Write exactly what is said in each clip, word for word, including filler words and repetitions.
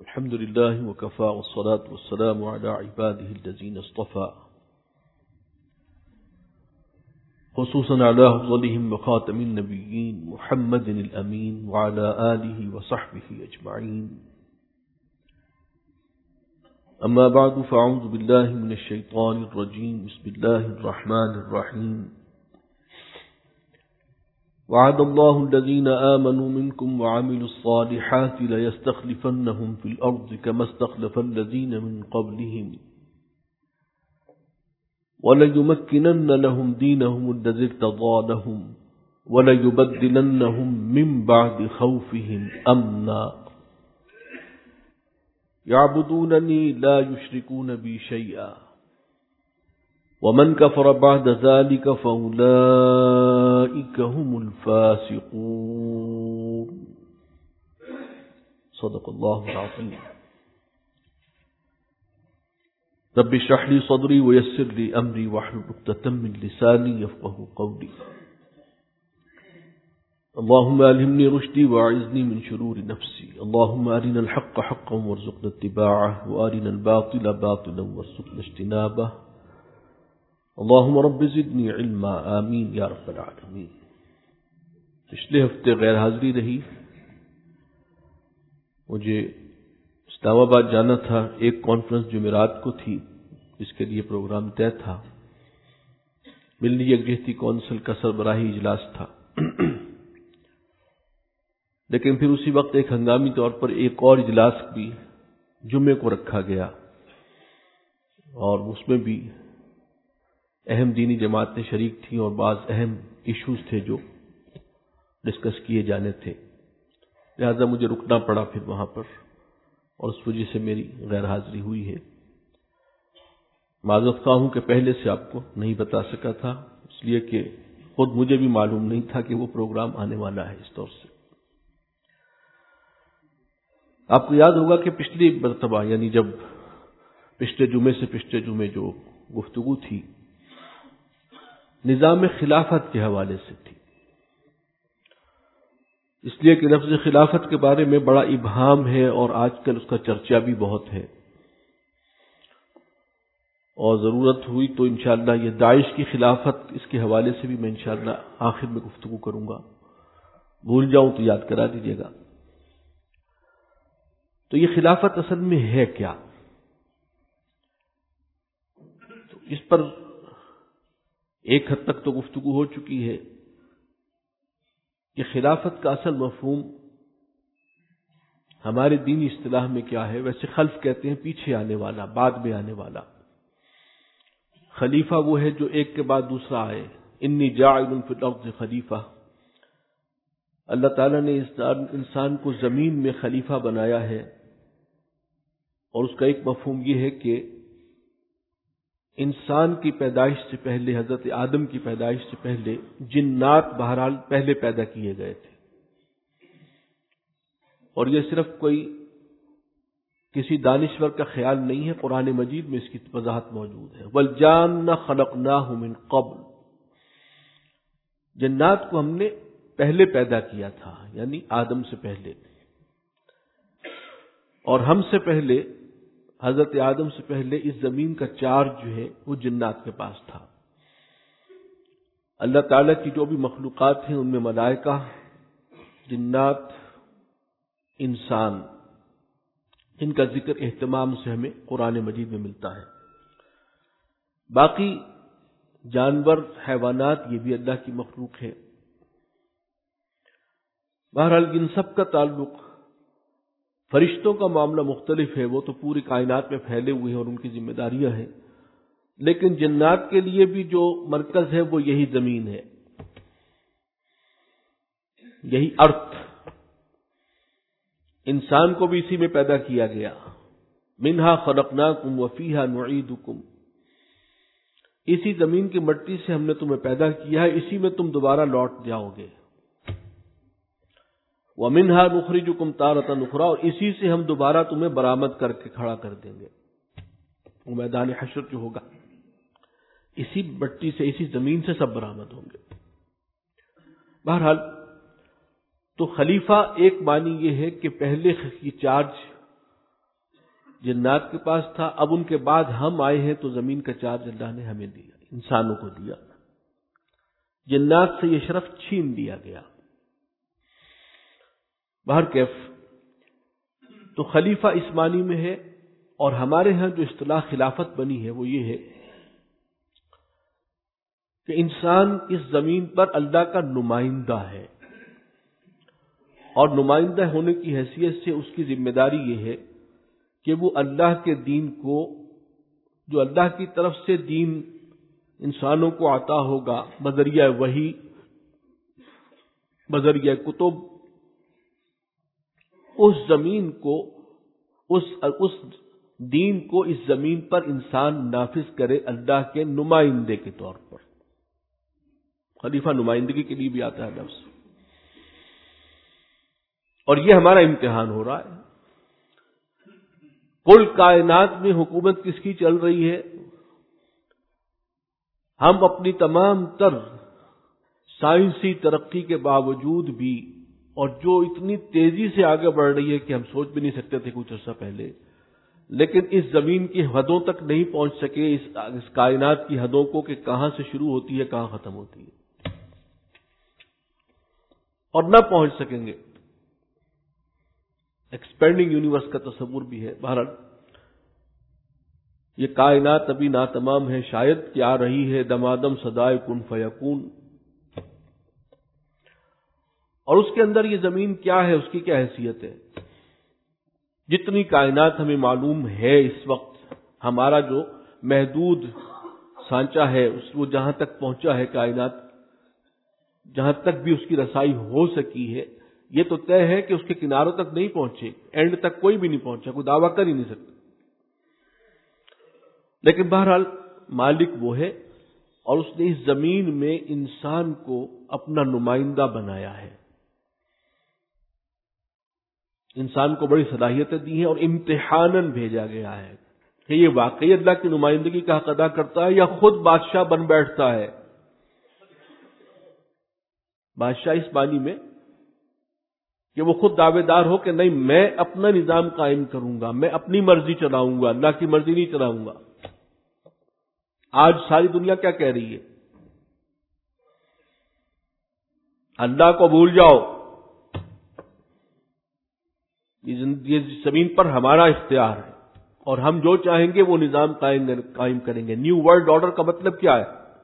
الحمد لله وكفى والصلاة والسلام على عباده الذين اصطفى خصوصا على أفضلهم وخاتم النبيين محمد الأمين وعلى آله وصحبه أجمعين. أما بعد فأعوذ بالله من الشيطان الرجيم. بسم الله الرحمن الرحيم. وعد الله الذين آمنوا منكم وعملوا الصالحات ليستخلفنهم في الأرض كما استخلف الذين من قبلهم وليمكنن لهم دينهم الذي ارتضى لهم وليبدلنهم من بعد خوفهم أمنا يعبدونني لا يشركون بي شيئا ومن كفر بعد ذلك فأولئك هم الفاسقون. صدق الله العظيم. رب اشرح لي صدري ويسر لي أمري واحلل عقدة من لساني يفقهوا قولي. اللهم ألهمني رشدي وأعذني من شرور نفسي. اللهم أرنا الحق حقا وارزقنا اتباعه وأرنا الباطل باطلا وارزقنا اجتنابه. اللهم رب زدنی علما آمین یا رب العالمین. پچھلے ہفتے غیر حاضری رہی. مجھے اسلام آباد جانا تھا. ایک کانفرنس جمعرات کو تھی، اس کے لیے پروگرام طے تھا. ملنی یکجہتی کونسل کا سربراہی اجلاس تھا، لیکن پھر اسی وقت ایک ہنگامی طور پر ایک اور اجلاس بھی جمعے کو رکھا گیا، اور اس میں بھی اہم دینی جماعتیں شریک تھیں اور بعض اہم ایشوز تھے جو ڈسکس کیے جانے تھے. لہذا مجھے رکنا پڑا پھر وہاں پر، اور اس وجہ سے میری غیر حاضری ہوئی ہے. معذرت خواہ ہوں کہ پہلے سے آپ کو نہیں بتا سکا تھا، اس لیے کہ خود مجھے بھی معلوم نہیں تھا کہ وہ پروگرام آنے والا ہے. اس طور سے آپ کو یاد ہوگا کہ پچھلی مرتبہ، یعنی جب پچھلے جمعے سے پچھلے جمعے جو گفتگو تھی نظام خلافت کے حوالے سے تھی، اس لیے کہ لفظ خلافت کے بارے میں بڑا ابہام ہے اور آج کل اس کا چرچا بھی بہت ہے، اور ضرورت ہوئی تو انشاءاللہ یہ داعش کی خلافت، اس کے حوالے سے بھی میں انشاءاللہ آخر میں گفتگو کروں گا. بھول جاؤں تو یاد کرا دیجیے گا. تو یہ خلافت اصل میں ہے کیا؟ تو اس پر ایک حد تک تو گفتگو ہو چکی ہے کہ خلافت کا اصل مفہوم ہمارے دینی اصطلاح میں کیا ہے. ویسے خلف کہتے ہیں پیچھے آنے والا، بعد میں آنے والا. خلیفہ وہ ہے جو ایک کے بعد دوسرا آئے. انی جاعل فی الارض خلیفہ. اللہ تعالیٰ نے انسان کو زمین میں خلیفہ بنایا ہے، اور اس کا ایک مفہوم یہ ہے کہ انسان کی پیدائش سے پہلے، حضرت آدم کی پیدائش سے پہلے جنات بہرحال پہلے پیدا کیے گئے تھے. اور یہ صرف کوئی کسی دانشور کا خیال نہیں ہے، قرآن مجید میں اس کی وضاحت موجود ہے. وَالْجَانَّ خَلَقْنَاهُ مِنْ قَبْلُ. جنات کو ہم نے پہلے پیدا کیا تھا، یعنی آدم سے پہلے. اور ہم سے پہلے، حضرت آدم سے پہلے اس زمین کا چارج جو ہے وہ جنات کے پاس تھا. اللہ تعالیٰ کی جو بھی مخلوقات ہیں ان میں ملائکہ، جنات، انسان، ان کا ذکر اہتمام سے ہمیں قرآن مجید میں ملتا ہے. باقی جانور، حیوانات، یہ بھی اللہ کی مخلوق ہے. بہرحال ان سب کا تعلق، فرشتوں کا معاملہ مختلف ہے، وہ تو پوری کائنات میں پھیلے ہوئے ہیں اور ان کی ذمہ داریاں ہیں. لیکن جنات کے لیے بھی جو مرکز ہے وہ یہی زمین ہے، یہی ارتھ. انسان کو بھی اسی میں پیدا کیا گیا. منہا خلقناکم وفیہا نعیدکم. اسی زمین کی مٹی سے ہم نے تمہیں پیدا کیا ہے، اسی میں تم دوبارہ لوٹ جاؤ گے. وَمِنْهَا نُخْرِجُكُمْ تَارَةً أُخْرَىٰ. اور اسی سے ہم دوبارہ تمہیں برآمد کر کے کھڑا کر دیں گے. وہ میدان حشر جو ہوگا، اسی مٹی سے، اسی زمین سے سب برآمد ہوں گے. بہرحال تو خلیفہ ایک معنی یہ ہے کہ پہلے یہ چارج جنات کے پاس تھا، اب ان کے بعد ہم آئے ہیں تو زمین کا چارج اللہ نے ہمیں دیا، انسانوں کو دیا، جنات سے یہ شرف چھین لیا گیا۔ بہرکیف تو خلیفہ اس معنی میں ہے، اور ہمارے ہاں جو اصطلاح خلافت بنی ہے وہ یہ ہے کہ انسان اس زمین پر اللہ کا نمائندہ ہے، اور نمائندہ ہونے کی حیثیت سے اس کی ذمہ داری یہ ہے کہ وہ اللہ کے دین کو، جو اللہ کی طرف سے دین انسانوں کو عطا ہوگا بذریعہ وحی، بذریعہ کتب، اس زمین کو، اس اس دین کو اس زمین پر انسان نافذ کرے اللہ کے نمائندے کے طور پر۔ خلیفہ نمائندگی کے لیے بھی آتا ہے لفظ، اور یہ ہمارا امتحان ہو رہا ہے۔ کل کائنات میں حکومت کس کی چل رہی ہے؟ ہم اپنی تمام تر سائنسی ترقی کے باوجود بھی، اور جو اتنی تیزی سے آگے بڑھ رہی ہے کہ ہم سوچ بھی نہیں سکتے تھے کچھ عرصہ پہلے، لیکن اس زمین کی حدوں تک نہیں پہنچ سکے، اس, اس کائنات کی حدوں کو، کہ کہاں سے شروع ہوتی ہے کہاں ختم ہوتی ہے، اور نہ پہنچ سکیں گے۔ ایکسپینڈنگ یونیورس کا تصور بھی ہے۔ بہرحال یہ کائنات ابھی ناتمام ہے، شاید کہ آ رہی ہے دمادم صدائے کن فیکون، اور اس کے اندر یہ زمین کیا ہے، اس کی کیا حیثیت ہے؟ جتنی کائنات ہمیں معلوم ہے اس وقت، ہمارا جو محدود سانچہ ہے، اس وہ جہاں تک پہنچا ہے کائنات، جہاں تک بھی اس کی رسائی ہو سکی ہے، یہ تو طے ہے کہ اس کے کناروں تک نہیں پہنچے، اینڈ تک کوئی بھی نہیں پہنچا، کوئی دعویٰ کر ہی نہیں سکتا۔ لیکن بہرحال مالک وہ ہے، اور اس نے اس زمین میں انسان کو اپنا نمائندہ بنایا ہے، انسان کو بڑی صلاحیتیں دی ہیں، اور امتحاناً بھیجا گیا ہے کہ یہ واقعی اللہ کی نمائندگی کا حق ادا کرتا ہے یا خود بادشاہ بن بیٹھتا ہے۔ بادشاہ اس معنی میں کہ وہ خود دعوے دار ہو کہ نہیں، میں اپنا نظام قائم کروں گا، میں اپنی مرضی چلاؤں گا، اللہ کی مرضی نہیں چلاؤں گا۔ آج ساری دنیا کیا کہہ رہی ہے؟ اللہ کو بھول جاؤ، یہ زمین پر ہمارا اختیار ہے، اور ہم جو چاہیں گے وہ نظام قائم کریں گے۔ نیو ورلڈ آرڈر کا مطلب کیا ہے؟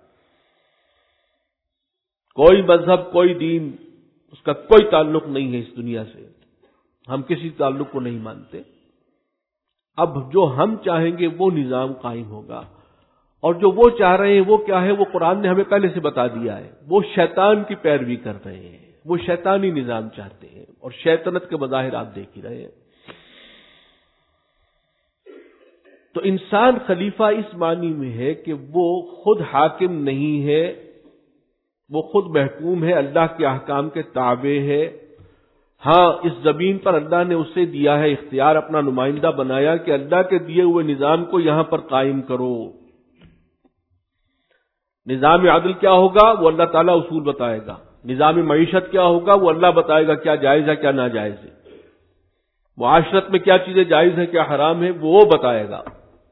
کوئی مذہب، کوئی دین، اس کا کوئی تعلق نہیں ہے اس دنیا سے، ہم کسی تعلق کو نہیں مانتے۔ اب جو ہم چاہیں گے وہ نظام قائم ہوگا، اور جو وہ چاہ رہے ہیں وہ کیا ہے؟ وہ قرآن نے ہمیں پہلے سے بتا دیا ہے، وہ شیطان کی پیروی کر رہے ہیں، وہ شیطانی نظام چاہتے ہیں، اور شیطنت کے مظاہر آپ دیکھ ہی رہے ہیں۔ تو انسان خلیفہ اس معنی میں ہے کہ وہ خود حاکم نہیں ہے، وہ خود محکوم ہے، اللہ کے احکام کے تابع ہے۔ ہاں، اس زمین پر اللہ نے اسے دیا ہے اختیار، اپنا نمائندہ بنایا کہ اللہ کے دیے ہوئے نظام کو یہاں پر قائم کرو۔ نظام عدل کیا ہوگا وہ اللہ تعالیٰ اصول بتائے گا، نظام معیشت کیا ہوگا وہ اللہ بتائے گا کیا جائز ہے کیا ناجائز ہے، معاشرت میں کیا چیزیں جائز ہیں کیا حرام ہے وہ بتائے گا۔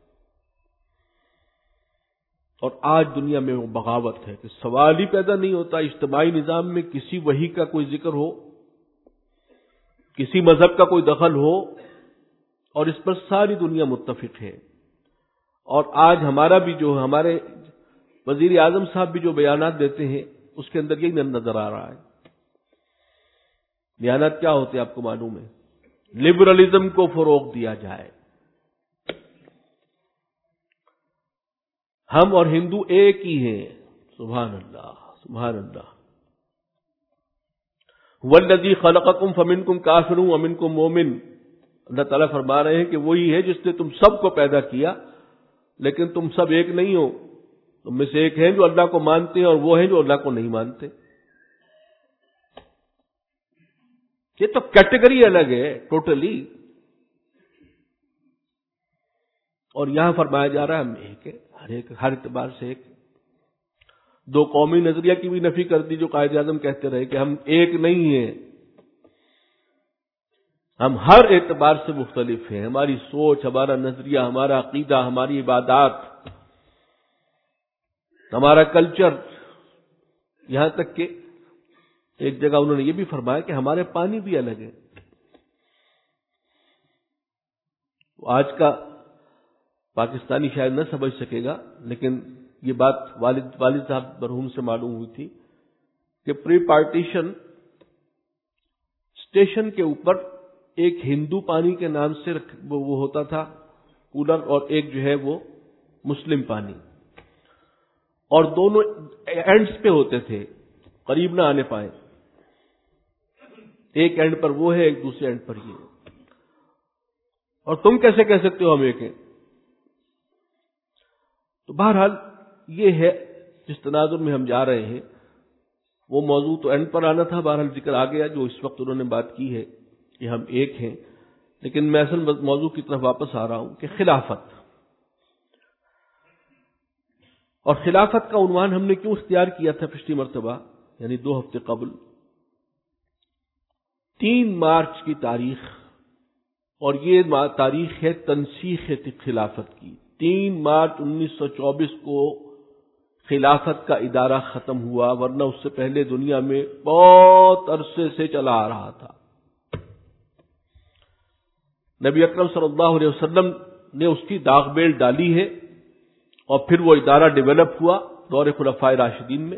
اور آج دنیا میں وہ بغاوت ہے کہ سوال ہی پیدا نہیں ہوتا اجتماعی نظام میں کسی وحی کا کوئی ذکر ہو، کسی مذہب کا کوئی دخل ہو، اور اس پر ساری دنیا متفق ہے۔ اور آج ہمارا بھی جو ہمارے وزیر اعظم صاحب بھی جو بیانات دیتے ہیں اس کے اندر یہی نظر آ رہا ہے۔ بیانات کیا ہوتے ہیں آپ کو معلوم ہے؟ لبرلزم کو فروغ دیا جائے، ہم اور ہندو ایک ہی ہیں۔ سبحان اللہ، سبحان اللہ۔ والذی خلقکم فمنکم کافر ومنکم مومن، اللہ تعالیٰ فرما رہے ہیں کہ وہی ہے جس نے تم سب کو پیدا کیا، لیکن تم سب ایک نہیں ہو، تم میں سے ایک ہیں جو اللہ کو مانتے ہیں اور وہ ہیں جو اللہ کو نہیں مانتے۔ یہ تو کیٹیگری الگ ہے ٹوٹلی، اور یہاں فرمایا جا رہا ہے ہم ایک ہے، ہر ایک ہر اعتبار سے ایک۔ دو قومی نظریہ کی بھی نفی کر دی جو قائد اعظم کہتے رہے کہ ہم ایک نہیں ہیں، ہم ہر اعتبار سے مختلف ہیں، ہماری سوچ، ہمارا نظریہ، ہمارا عقیدہ، ہماری عبادات، ہمارا کلچر، یہاں تک کہ ایک جگہ انہوں نے یہ بھی فرمایا کہ ہمارے پانی بھی الگ ہے۔ آج کا پاکستانی شاید نہ سمجھ سکے گا، لیکن یہ بات والد والد صاحب مرحوم سے معلوم ہوئی تھی کہ پری پارٹیشن اسٹیشن کے اوپر ایک ہندو پانی کے نام سے وہ ہوتا تھا کولر، اور ایک جو ہے وہ مسلم پانی، اور دونوں اینڈز پہ ہوتے تھے، قریب نہ آنے پائے، ایک اینڈ پر وہ ہے، ایک دوسرے اینڈ پر یہ، اور تم کیسے کہہ سکتے ہو ہم ایک ہیں؟ تو بہرحال یہ ہے جس تناظر میں ہم جا رہے ہیں، وہ موضوع تو اینڈ پر آنا تھا، بہرحال ذکر آ گیا جو اس وقت انہوں نے بات کی ہے کہ ہم ایک ہیں، لیکن میں اصل موضوع کی طرف واپس آ رہا ہوں کہ خلافت، اور خلافت کا عنوان ہم نے کیوں اختیار کیا تھا پچھلی مرتبہ، یعنی دو ہفتے قبل؟ تین مارچ کی تاریخ، اور یہ تاریخ ہے تنسیخ خلافت کی۔ تین مارچ انیس سو چوبیس کو خلافت کا ادارہ ختم ہوا، ورنہ اس سے پہلے دنیا میں بہت عرصے سے چلا آ رہا تھا۔ نبی اکرم صلی اللہ علیہ وسلم نے اس کی داغ بیل ڈالی ہے، اور پھر وہ ادارہ ڈیولپ ہوا دور خلفائے راشدین میں،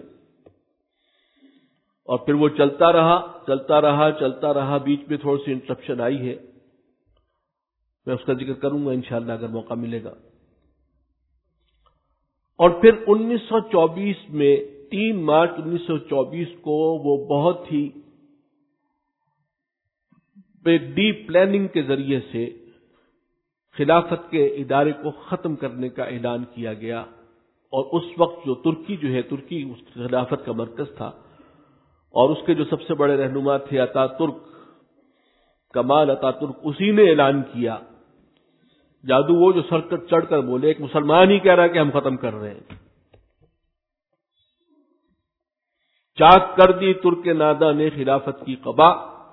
اور پھر وہ چلتا رہا چلتا رہا چلتا رہا بیچ میں تھوڑی سی انٹرپشن آئی ہے، میں اس کا ذکر کروں گا انشاءاللہ اگر موقع ملے گا۔ اور پھر انیس سو چوبیس میں، تین مارچ انیس سو چوبیس کو وہ بہت ہی ڈیپ پلاننگ کے ذریعے سے خلافت کے ادارے کو ختم کرنے کا اعلان کیا گیا، اور اس وقت جو ترکی جو ہے ترکی اس خلافت کا مرکز تھا، اور اس کے جو سب سے بڑے رہنما تھے اتا ترک، کمال اتا ترک، اسی نے اعلان کیا، جادو وہ جو سر کر چڑھ کر بولے، ایک مسلمان ہی کہہ رہا ہے کہ ہم ختم کر رہے ہیں۔ چاک کر دی ترک نادا نے خلافت کی قبا،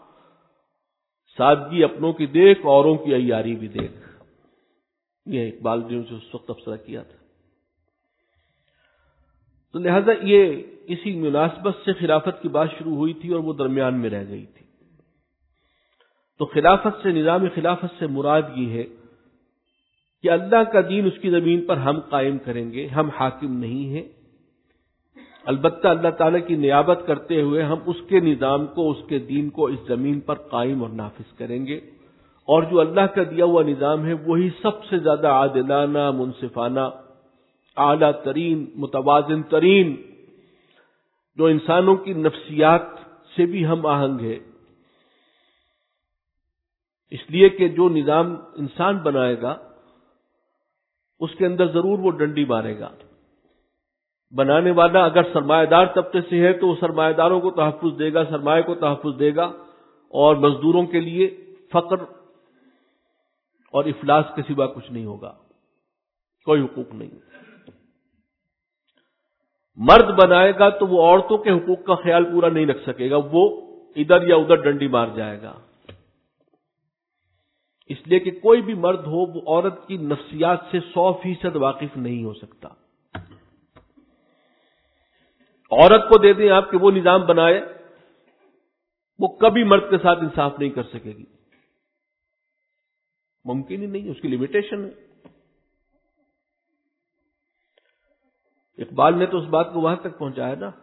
سادگی اپنوں کی دیکھ اوروں کی عیاری بھی دیکھ، یہ اقبال نے جو اس وقت تبصرہ کیا تھا۔ تو لہذا یہ اسی مناسبت سے خلافت کی بات شروع ہوئی تھی، اور وہ درمیان میں رہ گئی تھی۔ تو خلافت سے، نظام خلافت سے مراد یہ ہے کہ اللہ کا دین اس کی زمین پر ہم قائم کریں گے، ہم حاکم نہیں ہیں، البتہ اللہ تعالیٰ کی نیابت کرتے ہوئے ہم اس کے نظام کو، اس کے دین کو اس زمین پر قائم اور نافذ کریں گے، اور جو اللہ کا دیا ہوا نظام ہے وہی سب سے زیادہ عادلانہ، منصفانہ، اعلیٰ ترین، متوازن ترین، جو انسانوں کی نفسیات سے بھی ہم آہنگ ہے، اس لیے کہ جو نظام انسان بنائے گا اس کے اندر ضرور وہ ڈنڈی مارے گا۔ بنانے والا اگر سرمایہ دار طبقے سے ہے تو وہ سرمایہ داروں کو تحفظ دے گا، سرمایہ کو تحفظ دے گا، اور مزدوروں کے لیے فقر اور افلاس کے سوا کچھ نہیں ہوگا، کوئی حقوق نہیں۔ مرد بنائے گا تو وہ عورتوں کے حقوق کا خیال پورا نہیں رکھ سکے گا، وہ ادھر یا ادھر ڈنڈی مار جائے گا، اس لیے کہ کوئی بھی مرد ہو وہ عورت کی نفسیات سے سو فیصد واقف نہیں ہو سکتا۔ عورت کو دے دیں آپ کہ وہ نظام بنائے، وہ کبھی مرد کے ساتھ انصاف نہیں کر سکے گی، ممکن ہی نہیں، اس کی لمیٹیشن ہے۔ اقبال نے تو اس بات کو وہاں تک پہنچایا نا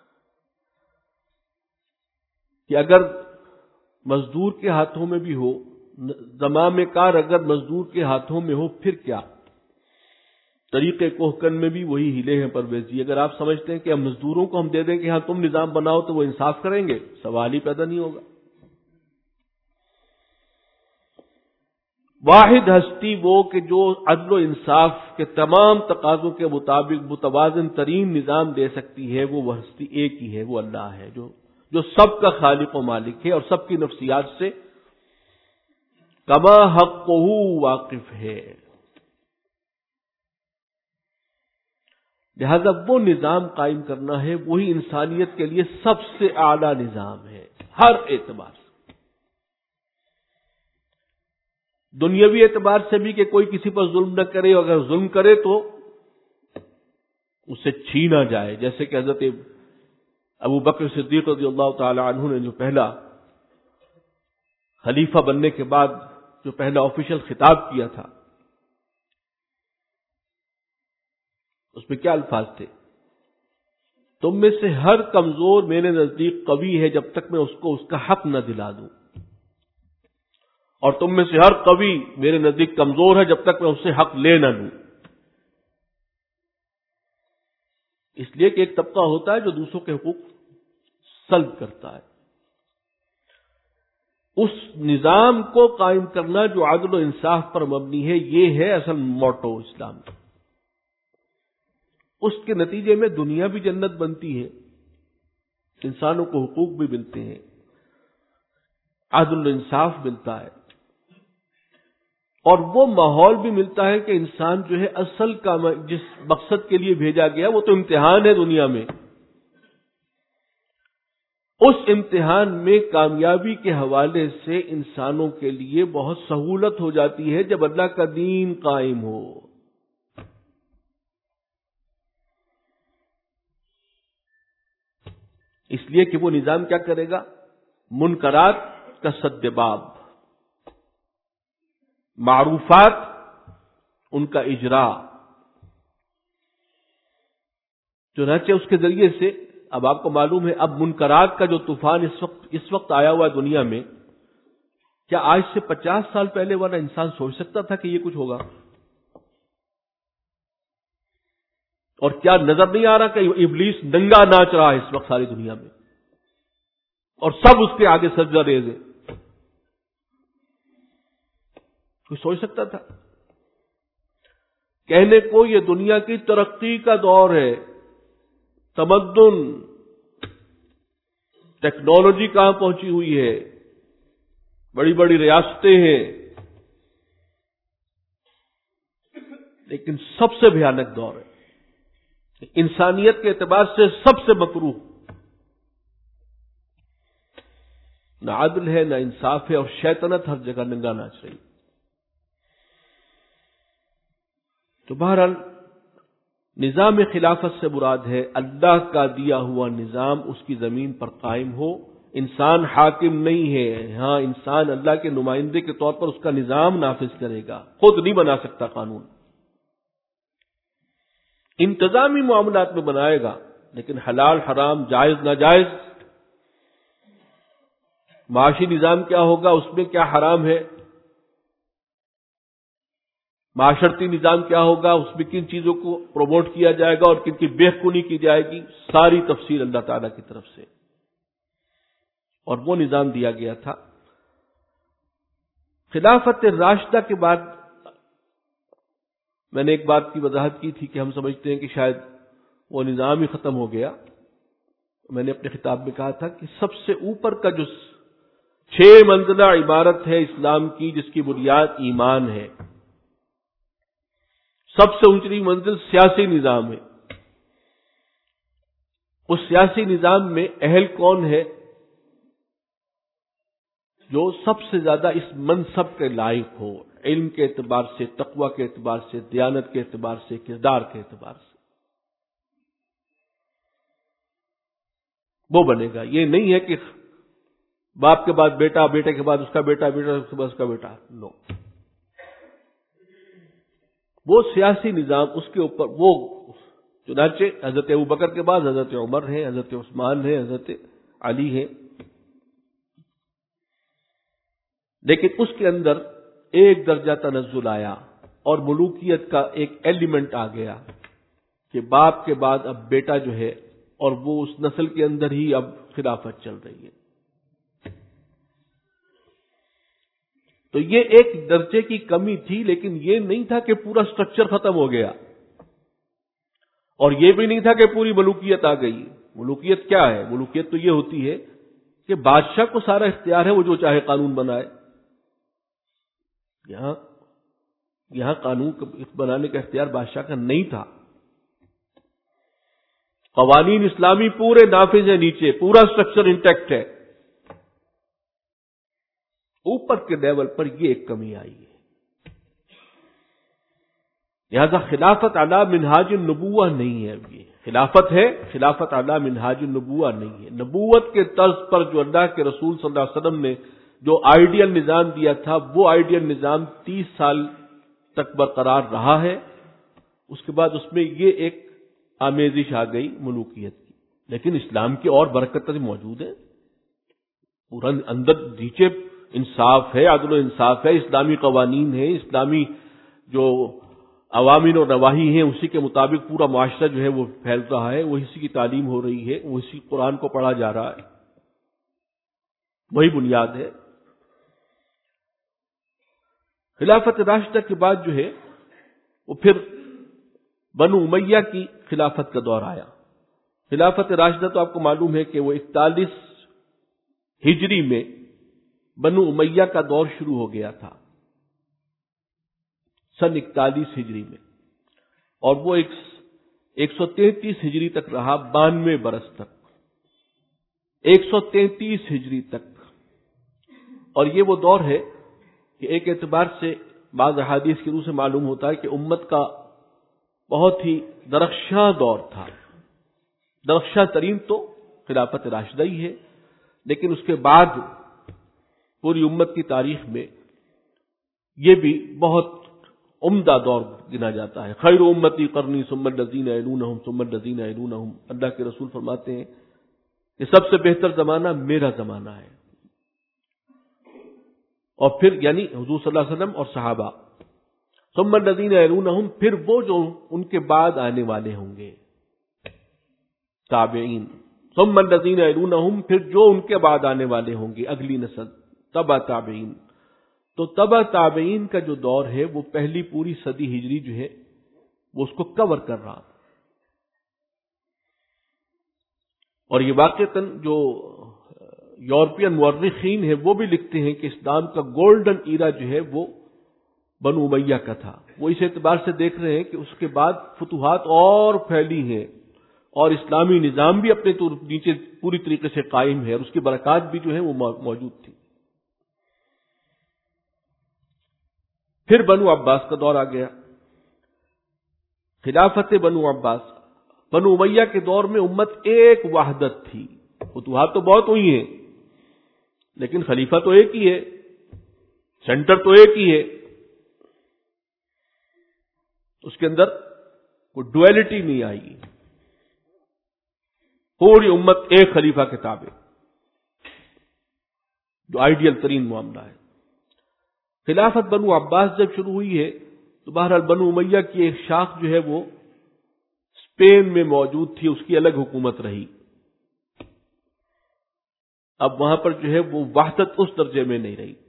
کہ اگر مزدور کے ہاتھوں میں بھی ہو، زمام کار اگر مزدور کے ہاتھوں میں ہو پھر کیا، طریقے کوہکن میں بھی وہی ہیلے ہیں پرویز جی۔ اگر آپ سمجھتے ہیں کہ ہم مزدوروں کو ہم دے دیں کہ ہاں تم نظام بناؤ تو وہ انصاف کریں گے، سوال ہی پیدا نہیں ہوگا۔ واحد ہستی وہ کہ جو عدل و انصاف کے تمام تقاضوں کے مطابق متوازن ترین نظام دے سکتی ہے، وہ ہستی ایک ہی ہے، وہ اللہ ہے، جو جو سب کا خالق و مالک ہے اور سب کی نفسیات سے کما حقہ واقف ہے۔ لہذا وہ نظام قائم کرنا ہے، وہی انسانیت کے لیے سب سے اعلیٰ نظام ہے ہر اعتبار سے۔ دنیاوی اعتبار سے بھی کہ کوئی کسی پر ظلم نہ کرے، اور اگر ظلم کرے تو اسے چھینا جائے، جیسے کہ حضرت ابو بکر صدیق رضی اللہ تعالی عنہ نے جو پہلا خلیفہ بننے کے بعد جو پہلا آفیشل خطاب کیا تھا، اس میں کیا الفاظ تھے؟ تم میں سے ہر کمزور میرے نزدیک قوی ہے جب تک میں اس کو اس کا حق نہ دلا دوں، اور تم میں سے ہر قوی میرے نزدیک کمزور ہے جب تک میں اس سے حق لے نہ لوں۔ اس لیے کہ ایک طبقہ ہوتا ہے جو دوسروں کے حقوق سلب کرتا ہے، اس نظام کو قائم کرنا جو عدل و انصاف پر مبنی ہے، یہ ہے اصل موٹو اسلام کا۔ اس کے نتیجے میں دنیا بھی جنت بنتی ہے، انسانوں کو حقوق بھی ملتے ہیں، عدل و انصاف ملتا ہے، اور وہ ماحول بھی ملتا ہے کہ انسان جو ہے اصل کا جس مقصد کے لیے بھیجا گیا وہ تو امتحان ہے دنیا میں، اس امتحان میں کامیابی کے حوالے سے انسانوں کے لیے بہت سہولت ہو جاتی ہے جب اللہ کا دین قائم ہو۔ اس لیے کہ وہ نظام کیا کرے گا؟ منکرات کا سدباب، معروفات ان کا اجرا، چنانچہ اس کے ذریعے سے اب آپ کو معلوم ہے اب منکرات کا جو طوفان اس وقت اس وقت آیا ہوا ہے دنیا میں، کیا آج سے پچاس سال پہلے والا انسان سوچ سکتا تھا کہ یہ کچھ ہوگا؟ اور کیا نظر نہیں آ رہا کہ ابلیس ننگا ناچ رہا ہے اس وقت ساری دنیا میں، اور سب اس کے آگے سجدہ ریز ہے؟ کوئی سوچ سکتا تھا؟ کہنے کو یہ دنیا کی ترقی کا دور ہے، تمدن، ٹیکنالوجی کہاں پہنچی ہوئی ہے، بڑی بڑی ریاستیں ہیں، لیکن سب سے بھیانک دور ہے، انسانیت کے اعتبار سے سب سے مکروہ، نہ عدل ہے نہ انصاف ہے، اور شیطنت ہر جگہ ننگا ناچ رہی۔ تو بہرحال نظام خلافت سے مراد ہے اللہ کا دیا ہوا نظام اس کی زمین پر قائم ہو، انسان حاکم نہیں ہے، ہاں انسان اللہ کے نمائندے کے طور پر اس کا نظام نافذ کرے گا، خود نہیں بنا سکتا قانون، انتظامی معاملات میں بنائے گا، لیکن حلال حرام جائز ناجائز، معاشی نظام کیا ہوگا، اس میں کیا حرام ہے، معاشرتی نظام کیا ہوگا، اس میں کن چیزوں کو پروموٹ کیا جائے گا اور کن کی بےخونی کی جائے گی، ساری تفصیل اللہ تعالی کی طرف سے، اور وہ نظام دیا گیا تھا۔ خلافت راشدہ کے بعد میں نے ایک بات کی وضاحت کی تھی کہ ہم سمجھتے ہیں کہ شاید وہ نظام ہی ختم ہو گیا۔ میں نے اپنے خطاب میں کہا تھا کہ سب سے اوپر کا جو چھ منزلہ عبارت ہے اسلام کی، جس کی بنیاد ایمان ہے، سب سے اونچی منزل سیاسی نظام ہے۔ اس سیاسی نظام میں اہل کون ہے؟ جو سب سے زیادہ اس منصب کے لائق ہو، علم کے اعتبار سے، تقوی کے اعتبار سے، دیانت کے اعتبار سے، کردار کے اعتبار سے، وہ بنے گا۔ یہ نہیں ہے کہ باپ کے بعد بیٹا، بیٹے کے بعد اس کا بیٹا، بیٹا اس کے بعد اس کا بیٹا، نو۔ وہ سیاسی نظام، اس کے اوپر وہ چنانچہ حضرت ابوبکر کے بعد حضرت عمر ہے، حضرت عثمان ہے، حضرت علی ہے، لیکن اس کے اندر ایک درجہ تنزل آیا اور ملوکیت کا ایک ایلیمنٹ آ گیا کہ باپ کے بعد اب بیٹا جو ہے، اور وہ اس نسل کے اندر ہی اب خلافت چل رہی ہے۔ تو یہ ایک درجے کی کمی تھی، لیکن یہ نہیں تھا کہ پورا سٹرکچر ختم ہو گیا، اور یہ بھی نہیں تھا کہ پوری ملوکیت آ گئی۔ ملوکیت کیا ہے؟ ملوکیت تو یہ ہوتی ہے کہ بادشاہ کو سارا اختیار ہے، وہ جو چاہے قانون بنائے۔ یہاں یہاں قانون بنانے کا اختیار بادشاہ کا نہیں تھا، قوانین اسلامی پورے نافذ ہیں، نیچے پورا سٹرکچر انٹیکٹ ہے۔ اوپر کے لیول پر یہ ایک کمی آئی ہے لہذا خلافت علی منہاج النبوہ نہیں ہے. اب یہ خلافت ہے، خلافت علی منہاج النبوہ نہیں ہے. نبوت کے طرز پر جو اللہ کے رسول صلی اللہ علیہ وسلم نے جو آئیڈیل نظام دیا تھا، وہ آئیڈیل نظام تیس سال تک برقرار رہا ہے. اس کے بعد اس میں یہ ایک آمیزش آ گئی ملوکیت کی، لیکن اسلام کی اور برکتیں موجود ہیں. پورا اندر نیچے انصاف ہے، عدل و انصاف ہے، اسلامی قوانین ہیں، اسلامی جو عوامل و نواہی ہیں اسی کے مطابق پورا معاشرہ جو ہے وہ پھیل رہا ہے، وہ اسی کی تعلیم ہو رہی ہے، وہ اسی قرآن کو پڑھا جا رہا ہے. وہی بنیاد ہے. خلافت راشدہ کے بعد جو ہے وہ پھر بنو امیہ کی خلافت کا دور آیا. خلافت راشدہ تو آپ کو معلوم ہے کہ وہ اکتالیس ہجری میں بنو امیہ کا دور شروع ہو گیا تھا، سن اکتالیس ہجری میں، اور وہ ایک ایک سو تینتیس ہجری تک رہا، بانوے برس تک، ایک سو تینتیس ہجری تک. اور یہ وہ دور ہے کہ ایک اعتبار سے بعض احادیث کی روح سے معلوم ہوتا ہے کہ امت کا بہت ہی درخشاں دور تھا. درخشاں ترین تو خلافت راشدہ ہی ہے، لیکن اس کے بعد پوری امت کی تاریخ میں یہ بھی بہت عمدہ دور گنا جاتا ہے. خیر امتی قرنی ثم الذین یلونہم ثم الذین یلونہم. اللہ کے رسول فرماتے ہیں کہ سب سے بہتر زمانہ میرا زمانہ ہے، اور پھر یعنی حضور صلی اللہ علیہ وسلم اور صحابہ. ثم الذین یلونہم، پھر وہ جو ان کے بعد آنے والے ہوں گے تابعین. ثم الذین یلونہم، پھر جو ان کے بعد آنے والے ہوں گے اگلی نسل، تبع تابعین. تو تبع تابعین کا جو دور ہے وہ پہلی پوری صدی ہجری جو ہے وہ اس کو کور کر رہا. اور یہ واقعتاً جو یورپین مورخین ہیں وہ بھی لکھتے ہیں کہ اسلام کا گولڈن ایرا جو ہے وہ بنو امیہ کا تھا. وہ اس اعتبار سے دیکھ رہے ہیں کہ اس کے بعد فتوحات اور پھیلی ہیں، اور اسلامی نظام بھی اپنے نیچے پوری طریقے سے قائم ہے، اور اس کی برکات بھی جو ہے وہ موجود تھی. پھر بنو عباس کا دور آ گیا. خلافت بنو عباس. بنو امیہ کے دور میں امت ایک وحدت تھی. فتوحات تو بہت ہوئی ہیں لیکن خلیفہ تو ایک ہی ہے، سینٹر تو ایک ہی ہے. اس کے اندر کوئی ڈویلٹی نہیں آئی. پوری امت ایک خلیفہ کے تابع، جو آئیڈیل ترین معاملہ ہے. خلافت بنو عباس جب شروع ہوئی ہے تو بہرحال بنو امیہ کی ایک شاخ جو ہے وہ اسپین میں موجود تھی، اس کی الگ حکومت رہی. اب وہاں پر جو ہے وہ وحدت اس درجے میں نہیں رہی.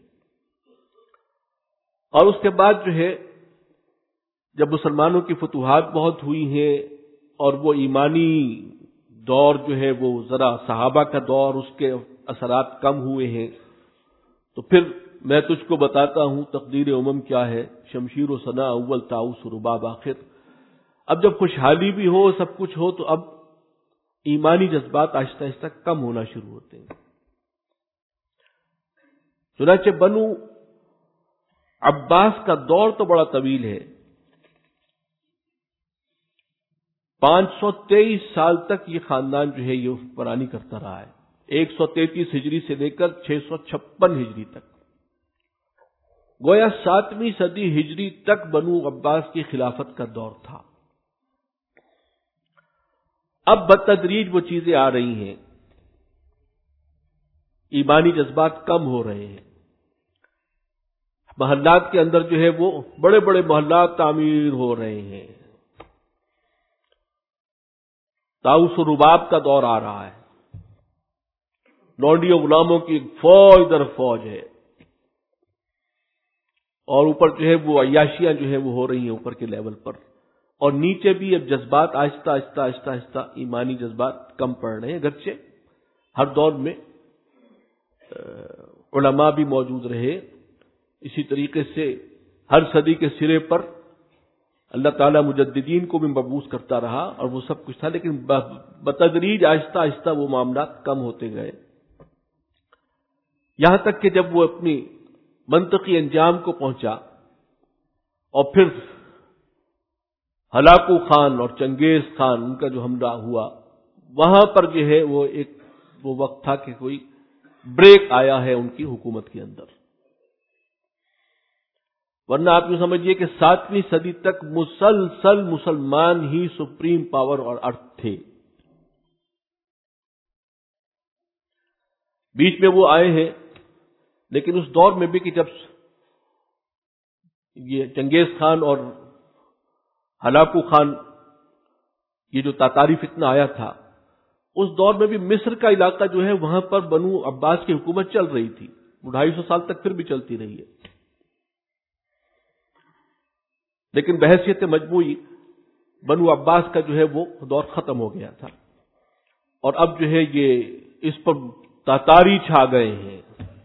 اور اس کے بعد جو ہے جب مسلمانوں کی فتوحات بہت ہوئی ہیں اور وہ ایمانی دور جو ہے وہ ذرا صحابہ کا دور، اس کے اثرات کم ہوئے ہیں، تو پھر میں تجھ کو بتاتا ہوں تقدیر امم کیا ہے، شمشیر و ثنا اول طاؤس و رباب آخر. اب جب خوشحالی بھی ہو، سب کچھ ہو، تو اب ایمانی جذبات آہستہ آہستہ کم ہونا شروع ہوتے ہیں. چنانچہ بنو عباس کا دور تو بڑا طویل ہے. پانچ سو تیئیس سال تک یہ خاندان جو ہے یہ حکمرانی کرتا رہا ہے، ایک سو تینتیس ہجری سے لے کر چھ سو چھپن ہجری تک. گویا ساتویں صدی ہجری تک بنو عباس کی خلافت کا دور تھا. اب بتدریج وہ چیزیں آ رہی ہیں، ایمانی جذبات کم ہو رہے ہیں. محلات کے اندر جو ہے وہ بڑے بڑے محلات تعمیر ہو رہے ہیں. طاؤس و رباب کا دور آ رہا ہے. لونڈیوں غلاموں کی فوج در فوج ہے، اور اوپر جو ہے وہ عیاشیاں جو ہے وہ ہو رہی ہیں اوپر کے لیول پر، اور نیچے بھی اب جذبات آہستہ آہستہ آہستہ آہستہ ایمانی جذبات کم پڑ رہے ہیں. اگرچہ ہر دور میں علماء بھی موجود رہے، اسی طریقے سے ہر صدی کے سرے پر اللہ تعالیٰ مجددین کو بھی مبعوث کرتا رہا اور وہ سب کچھ تھا، لیکن بتدریج آہستہ آہستہ وہ معاملات کم ہوتے گئے، یہاں تک کہ جب وہ اپنی منطقی انجام کو پہنچا اور پھر ہلاکو خان اور چنگیز خان ان کا جو حملہ ہوا، وہاں پر جو ہے وہ ایک وہ وقت تھا کہ کوئی بریک آیا ہے ان کی حکومت کے اندر، ورنہ آپ یوں سمجھیے کہ ساتویں صدی تک مسلسل مسلمان ہی سپریم پاور اور ارتھ تھے۔ بیچ میں وہ آئے ہیں، لیکن اس دور میں بھی کہ جب یہ چنگیز خان اور ہلاکو خان یہ جو تاتاری فتنہ آیا تھا، اس دور میں بھی مصر کا علاقہ جو ہے وہاں پر بنو عباس کی حکومت چل رہی تھی، وہ ڈھائی سو سال تک پھر بھی چلتی رہی ہے، لیکن بحیثیت مجموعی بنو عباس کا جو ہے وہ دور ختم ہو گیا تھا، اور اب جو ہے یہ اس پر تاتاری چھا گئے ہیں۔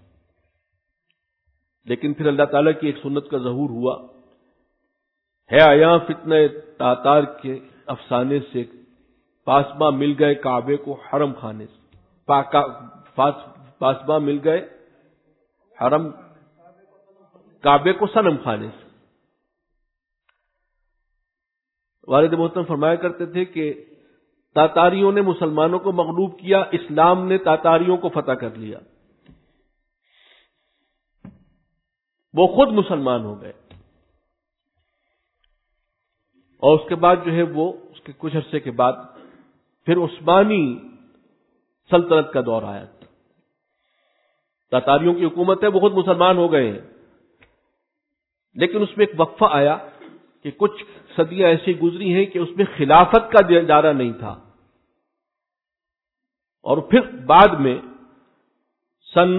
لیکن پھر اللہ تعالیٰ کی ایک سنت کا ظہور ہوا ہے، آیا فتنہ تاتار کے افسانے سے پاسباں مل گئے کعبے کو حرم خانے سے، پاسباں مل گئے حرم کعبے کو صنم خانے سے۔ والد محترم فرمایا کرتے تھے کہ تاتاریوں نے مسلمانوں کو مغلوب کیا، اسلام نے تاتاریوں کو فتح کر لیا، وہ خود مسلمان ہو گئے، اور اس کے بعد جو ہے وہ اس کے کچھ عرصے کے بعد پھر عثمانی سلطنت کا دور آیا۔ تاتاریوں کی حکومت ہے، وہ خود مسلمان ہو گئے ہیں، لیکن اس میں ایک وقفہ آیا کہ کچھ صدیاں ایسی گزری ہیں کہ اس میں خلافت کا دائرہ نہیں تھا، اور پھر بعد میں سن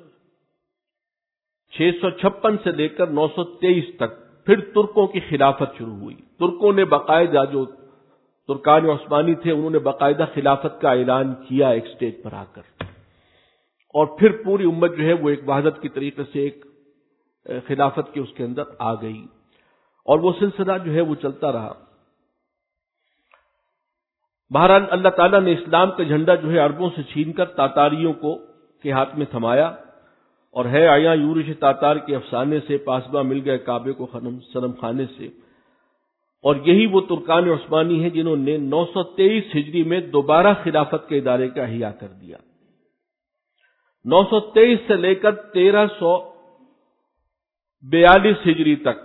چھ سو چھپن سے لے کر نو سو تیئیس تک پھر ترکوں کی خلافت شروع ہوئی۔ ترکوں نے باقاعدہ، جو ترکان عثمانی تھے، انہوں نے باقاعدہ خلافت کا اعلان کیا ایک سٹیج پر آ کر، اور پھر پوری امت جو ہے وہ ایک وحدت کی طریقے سے ایک خلافت کے اس کے اندر آ گئی، اور وہ سلسلہ جو ہے وہ چلتا رہا۔ بہرحال اللہ تعالیٰ نے اسلام کا جھنڈا جو ہے عربوں سے چھین کر تاتاریوں کو کے ہاتھ میں تھمایا، اور ہے آیا یورش تاتار کے افسانے سے پاسباں مل گئے کعبے کو صنم خانے سے، اور یہی وہ ترکان عثمانی ہیں جنہوں نے نو سو تیئیس ہجری میں دوبارہ خلافت کے ادارے کا احیاء کر دیا۔ نو سو تیئیس سے لے کر تیرہ سو بیالیس ہجری تک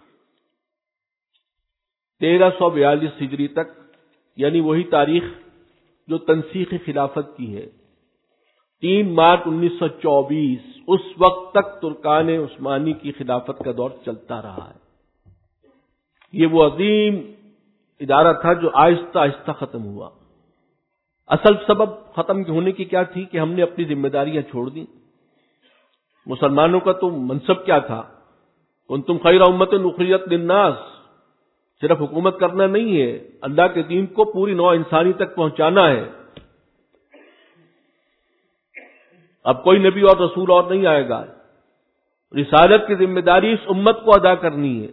تیرہ سو بیالیس ہجری تک یعنی وہی تاریخ جو تنسیخ خلافت کی ہے، تین مارچ انیس سو چوبیس، اس وقت تک ترکان عثمانی کی خلافت کا دور چلتا رہا ہے۔ یہ وہ عظیم ادارہ تھا جو آہستہ آہستہ ختم ہوا۔ اصل سبب ختم ہونے کی کیا تھی کہ ہم نے اپنی ذمہ داریاں چھوڑ دیں۔ مسلمانوں کا تو منصب کیا تھا؟ کنتم خیر امت اخرجت للناس، صرف حکومت کرنا نہیں ہے، اللہ کے دین کو پوری نوع انسانی تک پہنچانا ہے۔ اب کوئی نبی اور رسول اور نہیں آئے گا، رسالت کی ذمہ داری اس امت کو ادا کرنی ہے۔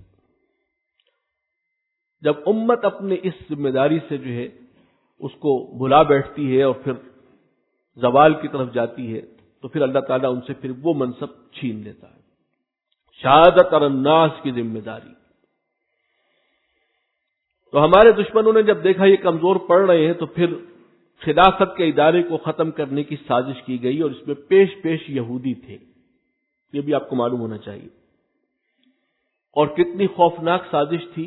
جب امت اپنے اس ذمہ داری سے جو ہے اس کو بھلا بیٹھتی ہے اور پھر زوال کی طرف جاتی ہے، تو پھر اللہ تعالیٰ ان سے پھر وہ منصب چھین لیتا ہے، شہادت اور الناس کی ذمہ داری۔ تو ہمارے دشمنوں نے جب دیکھا یہ کمزور پڑ رہے ہیں، تو پھر خلافت کے ادارے کو ختم کرنے کی سازش کی گئی، اور اس میں پیش پیش یہودی تھے، یہ بھی آپ کو معلوم ہونا چاہیے۔ اور کتنی خوفناک سازش تھی۔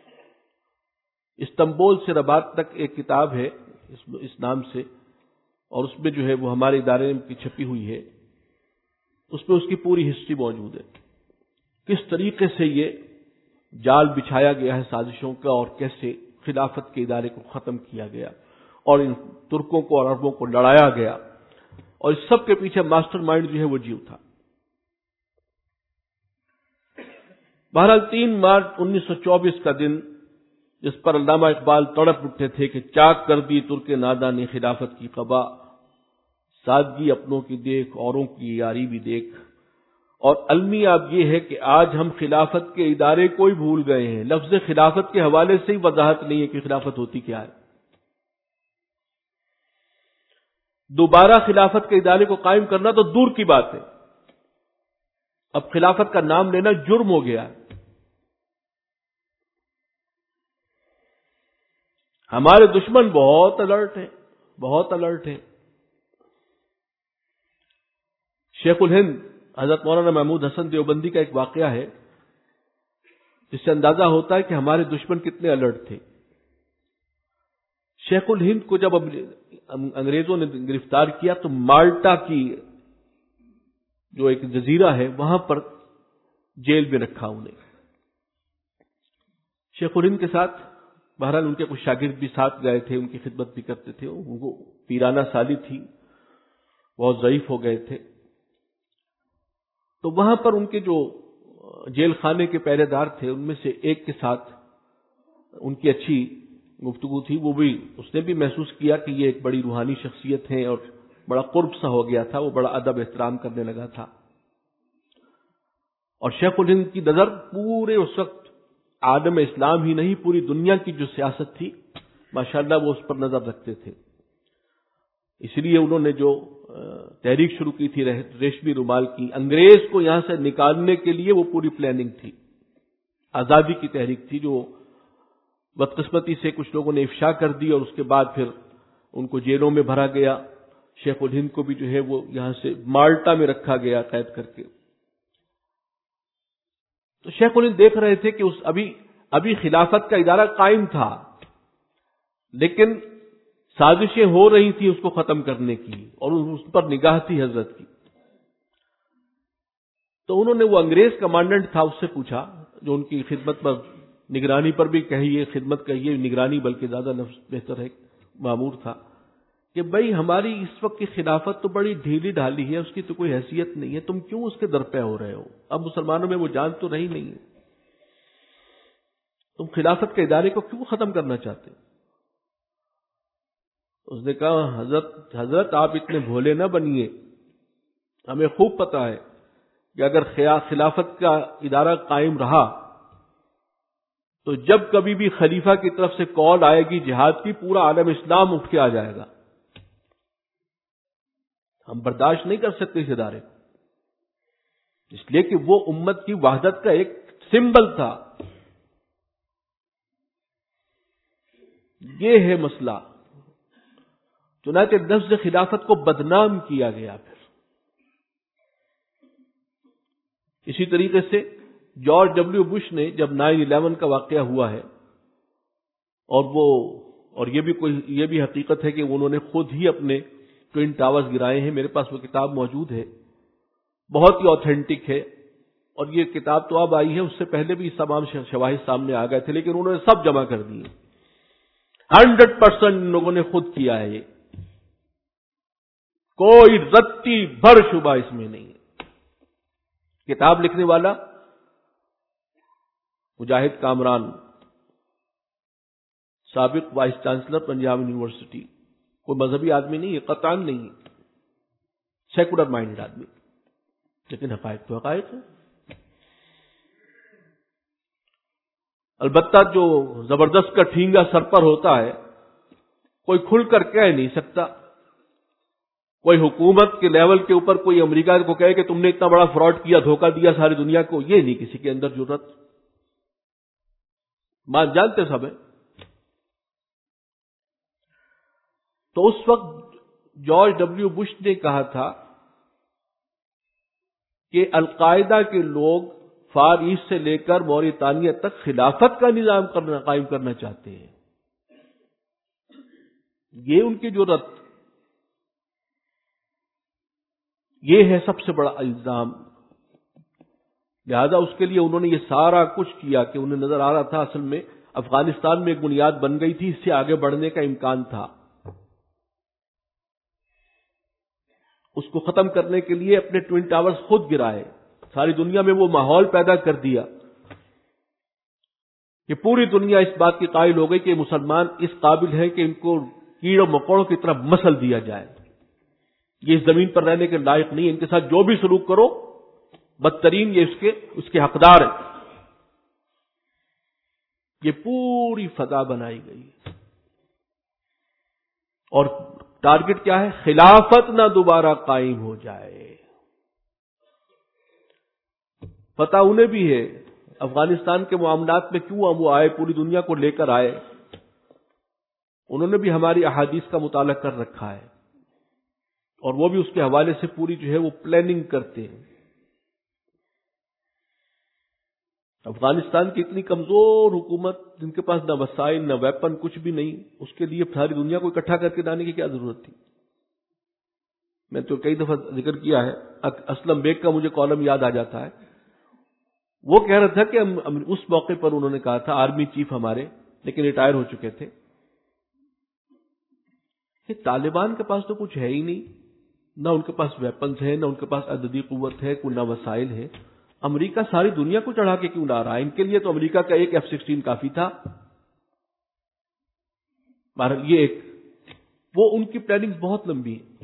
استنبول سے رباط تک ایک کتاب ہے اس نام سے، اور اس میں جو ہے وہ ہمارے ادارے کی چھپی ہوئی ہے، اس میں اس کی پوری ہسٹری موجود ہے، کس طریقے سے یہ جال بچھایا گیا ہے سازشوں کا، اور کیسے خلافت کے ادارے کو ختم کیا گیا، اور ان ترکوں کو اور عربوں کو لڑایا گیا، اور اس سب کے پیچھے ماسٹر مائنڈ جو ہے وہ جیو تھا۔ بہرحال تین مارچ انیس سو چوبیس کا دن، جس پر علامہ اقبال تڑپ اٹھے تھے کہ چاک کر دی ترک ناداں نے خلافت کی قبا، سادگی اپنوں کی دیکھ اوروں کی یاری بھی دیکھ، اور المی اب یہ ہے کہ آج ہم خلافت کے ادارے کو ہی بھول گئے ہیں۔ لفظ خلافت کے حوالے سے ہی وضاحت نہیں ہے کہ خلافت ہوتی کیا ہے۔ دوبارہ خلافت کے ادارے کو قائم کرنا تو دور کی بات ہے، اب خلافت کا نام لینا جرم ہو گیا ہے۔ ہمارے دشمن بہت الرٹ ہیں، بہت الرٹ ہیں۔ شیخ الہند حضرت مولانا محمود حسن دیوبندی کا ایک واقعہ ہے جس سے اندازہ ہوتا ہے کہ ہمارے دشمن کتنے الرٹ تھے۔ شیخ الہند کو جب انگریزوں نے گرفتار کیا تو مالٹا کی جو ایک جزیرہ ہے وہاں پر جیل میں رکھا انہیں۔ شیخ الہند کے ساتھ بہرحال ان کے کچھ شاگرد بھی ساتھ گئے تھے، ان کی خدمت بھی کرتے تھے۔ ان کو پیرانہ سالی تھی، بہت ضعیف ہو گئے تھے۔ تو وہاں پر ان کے جو جیل خانے کے پہرے دار تھے ان میں سے ایک کے ساتھ ان کی اچھی گفتگو تھی۔ وہ بھی اس نے بھی محسوس کیا کہ یہ ایک بڑی روحانی شخصیت ہے اور بڑا قرب سا ہو گیا تھا، وہ بڑا ادب احترام کرنے لگا تھا۔ اور شیخ الہند کی نظر پورے اس وقت عالم اسلام ہی نہیں پوری دنیا کی جو سیاست تھی ماشاءاللہ وہ اس پر نظر رکھتے تھے۔ اس لیے انہوں نے جو تحریک شروع کی تھی ریشمی رومال کی، انگریز کو یہاں سے نکالنے کے لیے وہ پوری پلاننگ تھی، آزادی کی تحریک تھی جو بدقسمتی سے کچھ لوگوں نے افشا کر دی اور اس کے بعد پھر ان کو جیلوں میں بھرا گیا۔ شیخ الہند کو بھی جو ہے وہ یہاں سے مالٹا میں رکھا گیا قید کر کے۔ تو شیخ الہند دیکھ رہے تھے کہ اس ابھی ابھی خلافت کا ادارہ قائم تھا لیکن سازشیں ہو رہی تھی اس کو ختم کرنے کی اور اس پر نگاہ تھی حضرت کی۔ تو انہوں نے وہ انگریز کمانڈنٹ تھا اس سے پوچھا جو ان کی خدمت پر نگرانی پر بھی کہیے خدمت کہیے نگرانی بلکہ زیادہ لفظ بہتر ہے مامور تھا، کہ بھائی ہماری اس وقت کی خلافت تو بڑی ڈھیلی ڈھالی ہے، اس کی تو کوئی حیثیت نہیں ہے، تم کیوں اس کے در پہ ہو رہے ہو؟ اب مسلمانوں میں وہ جان تو رہی نہیں ہے، تم خلافت کے ادارے کو کیوں ختم کرنا چاہتے؟ اس نے کہا حضرت حضرت آپ اتنے بھولے نہ بنیے، ہمیں خوب پتا ہے کہ اگر خلافت کا ادارہ قائم رہا تو جب کبھی بھی خلیفہ کی طرف سے کال آئے گی جہاد کی پورا عالم اسلام اٹھ کے آ جائے گا، ہم برداشت نہیں کر سکتے اس ادارے کو، اس لیے کہ وہ امت کی وحدت کا ایک سمبل تھا۔ یہ ہے مسئلہ، چنانچہ لفظ خلافت کو بدنام کیا گیا۔ پھر اسی طریقے سے جارج ڈبلیو بش نے جب نائن الیون کا واقعہ ہوا ہے اور وہ اور یہ بھی کوئی یہ بھی حقیقت ہے کہ انہوں نے خود ہی اپنے ٹوئن ٹاورز گرائے ہیں، میرے پاس وہ کتاب موجود ہے، بہت ہی آتھینٹک ہے، اور یہ کتاب تو اب آئی ہے، اس سے پہلے بھی تمام شواہد سامنے آ گئے تھے لیکن انہوں نے سب جمع کر دیے۔ ہنڈریڈ پرسینٹ لوگوں نے خود کیا ہے، یہ کوئی رتی بھر شبہ اس میں نہیں ہے۔ کتاب لکھنے والا مجاہد کامران، سابق وائس چانسلر پنجاب یونیورسٹی، کوئی مذہبی آدمی نہیں ہے، قطعاً نہیں ہے، سیکولر مائنڈ آدمی، لیکن حقائق تو حقائق ہے۔ البتہ جو زبردست کا ٹھینگا سر پر ہوتا ہے کوئی کھل کر کہہ نہیں سکتا، کوئی حکومت کے لیول کے اوپر کوئی امریکہ کو کہے کہ تم نے اتنا بڑا فراڈ کیا، دھوکہ دیا ساری دنیا کو، یہ نہیں کسی کے اندر جرات، مان جانتے سب ہیں۔ تو اس وقت جارج ڈبلیو بش نے کہا تھا کہ القاعدہ کے لوگ فار ایسٹ سے لے کر موریتانیہ تک خلافت کا نظام کرنا قائم کرنا چاہتے ہیں، یہ ان کی جرات، یہ ہے سب سے بڑا الزام۔ لہذا اس کے لیے انہوں نے یہ سارا کچھ کیا کہ انہیں نظر آ رہا تھا اصل میں افغانستان میں ایک بنیاد بن گئی تھی، اس سے آگے بڑھنے کا امکان تھا، اس کو ختم کرنے کے لیے اپنے ٹوئن ٹاورز خود گرائے، ساری دنیا میں وہ ماحول پیدا کر دیا کہ پوری دنیا اس بات کی قائل ہو گئی کہ مسلمان اس قابل ہیں کہ ان کو کیڑوں مکوڑوں کی طرح مسل دیا جائے، یہ اس زمین پر رہنے کے لائق نہیں، ان کے ساتھ جو بھی سلوک کرو بدترین یہ اس کے اس کے حقدار ہے۔ یہ پوری فضا بنائی گئی اور ٹارگٹ کیا ہے؟ خلافت نہ دوبارہ قائم ہو جائے۔ پتہ انہیں بھی ہے افغانستان کے معاملات میں کیوں وہ آئے، پوری دنیا کو لے کر آئے، انہوں نے بھی ہماری احادیث کا مطالعہ کر رکھا ہے، اور وہ بھی اس کے حوالے سے پوری جو ہے وہ پلاننگ کرتے ہیں۔ افغانستان کی اتنی کمزور حکومت، جن کے پاس نہ وسائل نہ ویپن، کچھ بھی نہیں، اس کے لیے ساری دنیا کو اکٹھا کر کے لانے کی کیا ضرورت تھی؟ میں تو کئی دفعہ ذکر کیا ہے، اسلم بیگ کا مجھے کالم یاد آ جاتا ہے۔ وہ کہہ رہا تھا کہ ہم اس موقع پر انہوں نے کہا تھا، آرمی چیف ہمارے، لیکن ریٹائر ہو چکے تھے، کہ طالبان کے پاس تو کچھ ہے ہی نہیں، نہ ان کے پاس ویپنز ہیں، نہ ان کے پاس عددی قوت ہے، کوئی نہ وسائل ہے، امریکہ ساری دنیا کو چڑھا کے کیوں لا رہا ہے؟ ان کے لیے تو امریکہ کا ایک ایف سکسٹین کافی تھا۔ یہ ایک وہ ان کی پلاننگ بہت لمبی ہے۔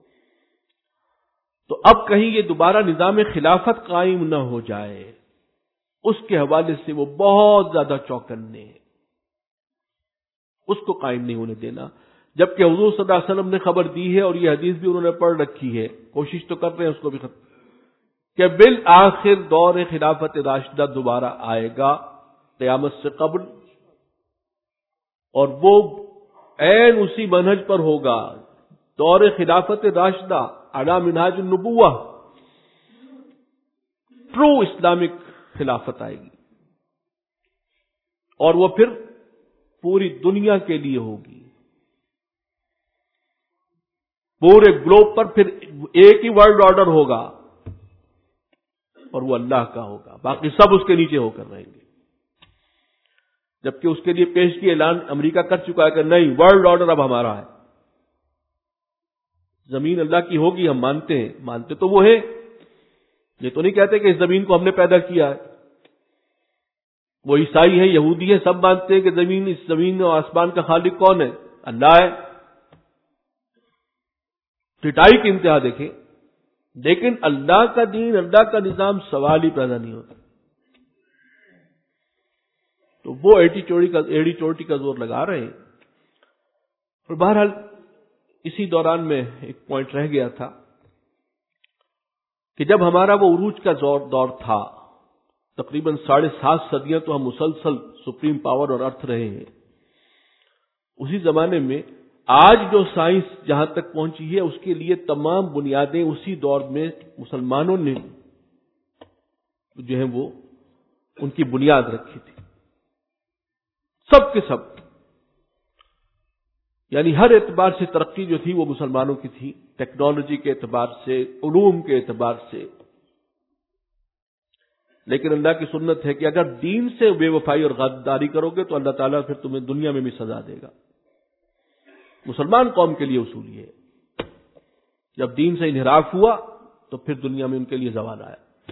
تو اب کہیں یہ دوبارہ نظام خلافت قائم نہ ہو جائے، اس کے حوالے سے وہ بہت زیادہ چوکنے ہیں، اس کو قائم نہیں ہونے دینا۔ جبکہ حضور صلی اللہ علیہ وسلم نے خبر دی ہے، اور یہ حدیث بھی انہوں نے پڑھ رکھی ہے، کوشش تو کر رہے ہیں اس کو بھی ختم، کہ بالآخر دور خلافت راشدہ دوبارہ آئے گا قیامت سے قبل، اور وہ عین اسی منہج پر ہوگا۔ دور خلافت راشدہ علی منہاج النبوہ، ٹرو اسلامک خلافت آئے گی، اور وہ پھر پوری دنیا کے لیے ہوگی، پورے گلوب پر پھر ایک ہی ورلڈ آرڈر ہوگا، اور وہ اللہ کا ہوگا، باقی سب اس کے نیچے ہو کر رہیں گے۔ جبکہ اس کے لیے پیشگی اعلان امریکہ کر چکا ہے کہ نہیں، ورلڈ آرڈر اب ہمارا ہے، زمین اللہ کی ہوگی، ہم مانتے ہیں، مانتے تو وہ ہے، یہ تو نہیں کہتے کہ اس زمین کو ہم نے پیدا کیا ہے۔ وہ عیسائی ہیں، یہودی ہیں، سب مانتے ہیں کہ زمین اس زمین اور آسمان کا خالق کون ہے؟ اللہ ہے۔ پٹائی کی انتہا دیکھیں، لیکن اللہ کا دین، اللہ کا نظام سوال ہی پیدا نہیں ہوتا۔ تو وہ ایڈی چوڑی کا ایڈی چوٹی کا زور لگا رہے ہیں۔ اور بہرحال اسی دوران میں ایک پوائنٹ رہ گیا تھا کہ جب ہمارا وہ عروج کا دور تھا، تقریباً ساڑھے سات صدیاں تو ہم مسلسل سپریم پاور اور ارتھ رہے ہیں، اسی زمانے میں آج جو سائنس جہاں تک پہنچی ہے، اس کے لیے تمام بنیادیں اسی دور میں مسلمانوں نے جو ہے وہ ان کی بنیاد رکھی تھی، سب کے سب، یعنی ہر اعتبار سے ترقی جو تھی وہ مسلمانوں کی تھی، ٹیکنالوجی کے اعتبار سے، علوم کے اعتبار سے۔ لیکن اللہ کی سنت ہے کہ اگر دین سے بے وفائی اور غداری کرو گے تو اللہ تعالیٰ پھر تمہیں دنیا میں بھی سزا دے گا۔ مسلمان قوم کے لیے اصول یہ ہے، جب دین سے انحراف ہوا تو پھر دنیا میں ان کے لیے زوال آیا۔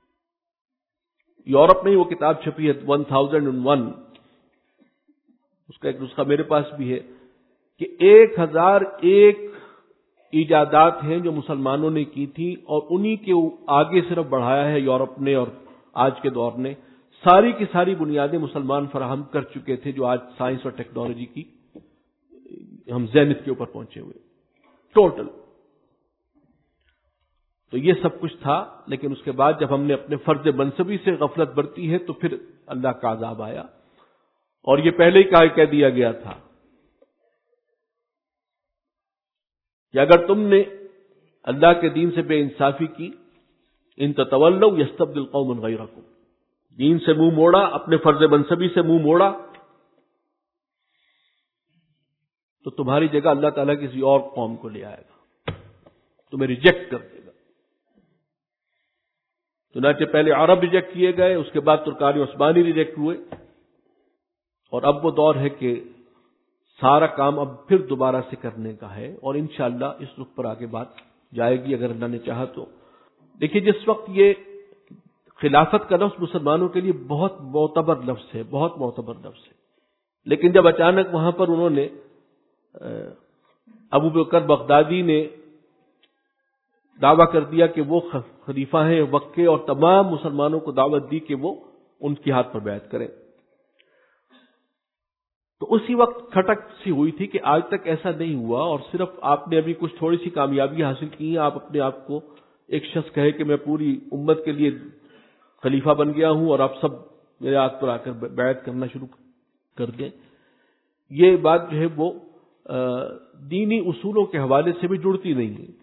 یورپ میں وہ کتاب چھپی ہے ون تھاؤزینڈ اینڈ ون، اس کا ایک نسخہ میرے پاس بھی ہے، کہ ایک ہزار ایک ایجادات ہیں جو مسلمانوں نے کی تھی، اور انہی کے آگے صرف بڑھایا ہے یورپ نے اور آج کے دور نے۔ ساری کی ساری بنیادیں مسلمان فراہم کر چکے تھے، جو آج سائنس اور ٹیکنالوجی کی ہم زینت کے اوپر پہنچے ہوئے ٹوٹل۔ تو یہ سب کچھ تھا، لیکن اس کے بعد جب ہم نے اپنے فرض منصبی سے غفلت برتی ہے تو پھر اللہ کا عذاب آیا، اور یہ پہلے ہی کہہ دیا گیا تھا کہ اگر تم نے اللہ کے دین سے بے انصافی کی، ان تتولوا یستبدل قوما غیرکم، دین سے منہ موڑا، اپنے فرض منصبی سے منہ موڑا، تو تمہاری جگہ اللہ تعالیٰ کسی اور قوم کو لے آئے گا، تمہیں ریجیکٹ کر دے گا۔ چنانچہ پہلے عرب ریجیکٹ کیے گئے، اس کے بعد ترکانی عثمانی ریجیکٹ ہوئے، اور اب وہ دور ہے کہ سارا کام اب پھر دوبارہ سے کرنے کا ہے، اور انشاءاللہ اس رخ پر آگے بات جائے گی اگر اللہ نے چاہا تو۔ دیکھیے، جس وقت یہ خلافت کا لفظ مسلمانوں کے لیے بہت معتبر لفظ ہے، بہت معتبر لفظ ہے، لیکن جب اچانک وہاں پر انہوں نے ابو بکر بغدادی نے دعویٰ کر دیا کہ وہ خلیفہ ہیں وقت کے، اور تمام مسلمانوں کو دعوت دی کہ وہ ان کی ہاتھ پر بیعت کریں، تو اسی وقت کھٹک سی ہوئی تھی کہ آج تک ایسا نہیں ہوا، اور صرف آپ نے ابھی کچھ تھوڑی سی کامیابی حاصل کی ہیں، آپ اپنے آپ کو ایک شخص کہے کہ میں پوری امت کے لیے خلیفہ بن گیا ہوں، اور آپ سب میرے ہاتھ پر آ کر بیعت کرنا شروع کر دیں۔ یہ بات جو ہے وہ دینی اصولوں کے حوالے سے بھی جڑتی نہیں ہے.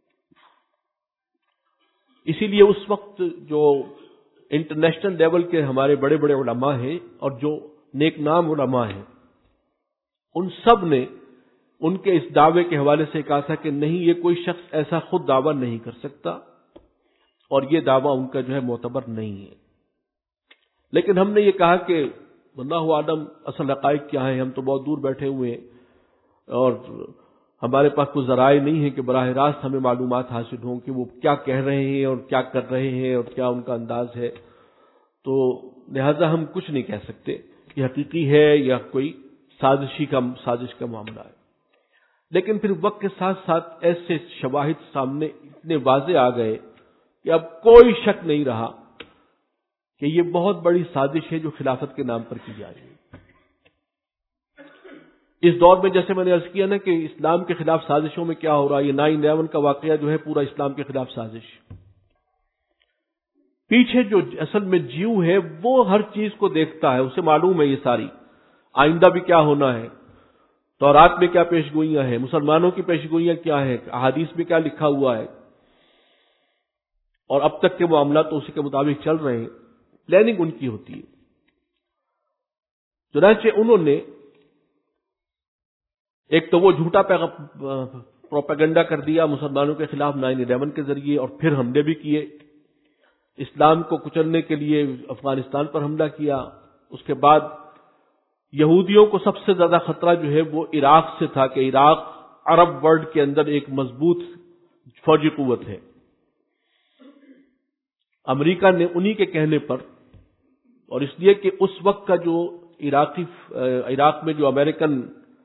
اسی لیے اس وقت جو انٹرنیشنل لیول کے ہمارے بڑے بڑے علماء ہیں اور جو نیک نام علماء ہیں، ان سب نے ان کے اس دعوے کے حوالے سے کہا تھا کہ نہیں، یہ کوئی شخص ایسا خود دعویٰ نہیں کر سکتا اور یہ دعویٰ ان کا جو ہے معتبر نہیں ہے. لیکن ہم نے یہ کہا کہ واللہ عالم اصل حقائق کیا ہے، ہم تو بہت دور بیٹھے ہوئے ہیں اور ہمارے پاس کوئی ذرائع نہیں ہے کہ براہ راست ہمیں معلومات حاصل ہوں کہ وہ کیا کہہ رہے ہیں اور کیا کر رہے ہیں اور کیا ان کا انداز ہے. تو لہذا ہم کچھ نہیں کہہ سکتے کہ حقیقی ہے یا کوئی سازشی کا سازش کا معاملہ ہے. لیکن پھر وقت کے ساتھ ساتھ ایسے شواہد سامنے اتنے واضح آ گئے کہ اب کوئی شک نہیں رہا کہ یہ بہت بڑی سازش ہے جو خلافت کے نام پر کی جا رہی ہے. اس دور میں جیسے میں نے عرض کیا نا کہ اسلام کے خلاف سازشوں میں کیا ہو رہا ہے، یہ نائن الیون کا واقعہ جو ہے پورا اسلام کے خلاف سازش. پیچھے جو اصل میں جیو ہے وہ ہر چیز کو دیکھتا ہے، اسے معلوم ہے یہ ساری آئندہ بھی کیا ہونا ہے، تورات میں کیا پیش گوئیاں ہیں، مسلمانوں کی پیش گوئیاں کیا ہیں، احادیث میں کیا لکھا ہوا ہے، اور اب تک کے معاملات تو اسی کے مطابق چل رہے ہیں. پلاننگ ان کی ہوتی ہے. چنانچہ انہوں نے ایک تو وہ جھوٹا پروپیگنڈا کر دیا مسلمانوں کے خلاف نائن الیون کے ذریعے، اور پھر حملے بھی کیے. اسلام کو کچلنے کے لیے افغانستان پر حملہ کیا. اس کے بعد یہودیوں کو سب سے زیادہ خطرہ جو ہے وہ عراق سے تھا کہ عراق عرب ورلڈ کے اندر ایک مضبوط فوجی قوت ہے. امریکہ نے انہی کے کہنے پر، اور اس لیے کہ اس وقت کا جو عراقی عراق میں جو امریکن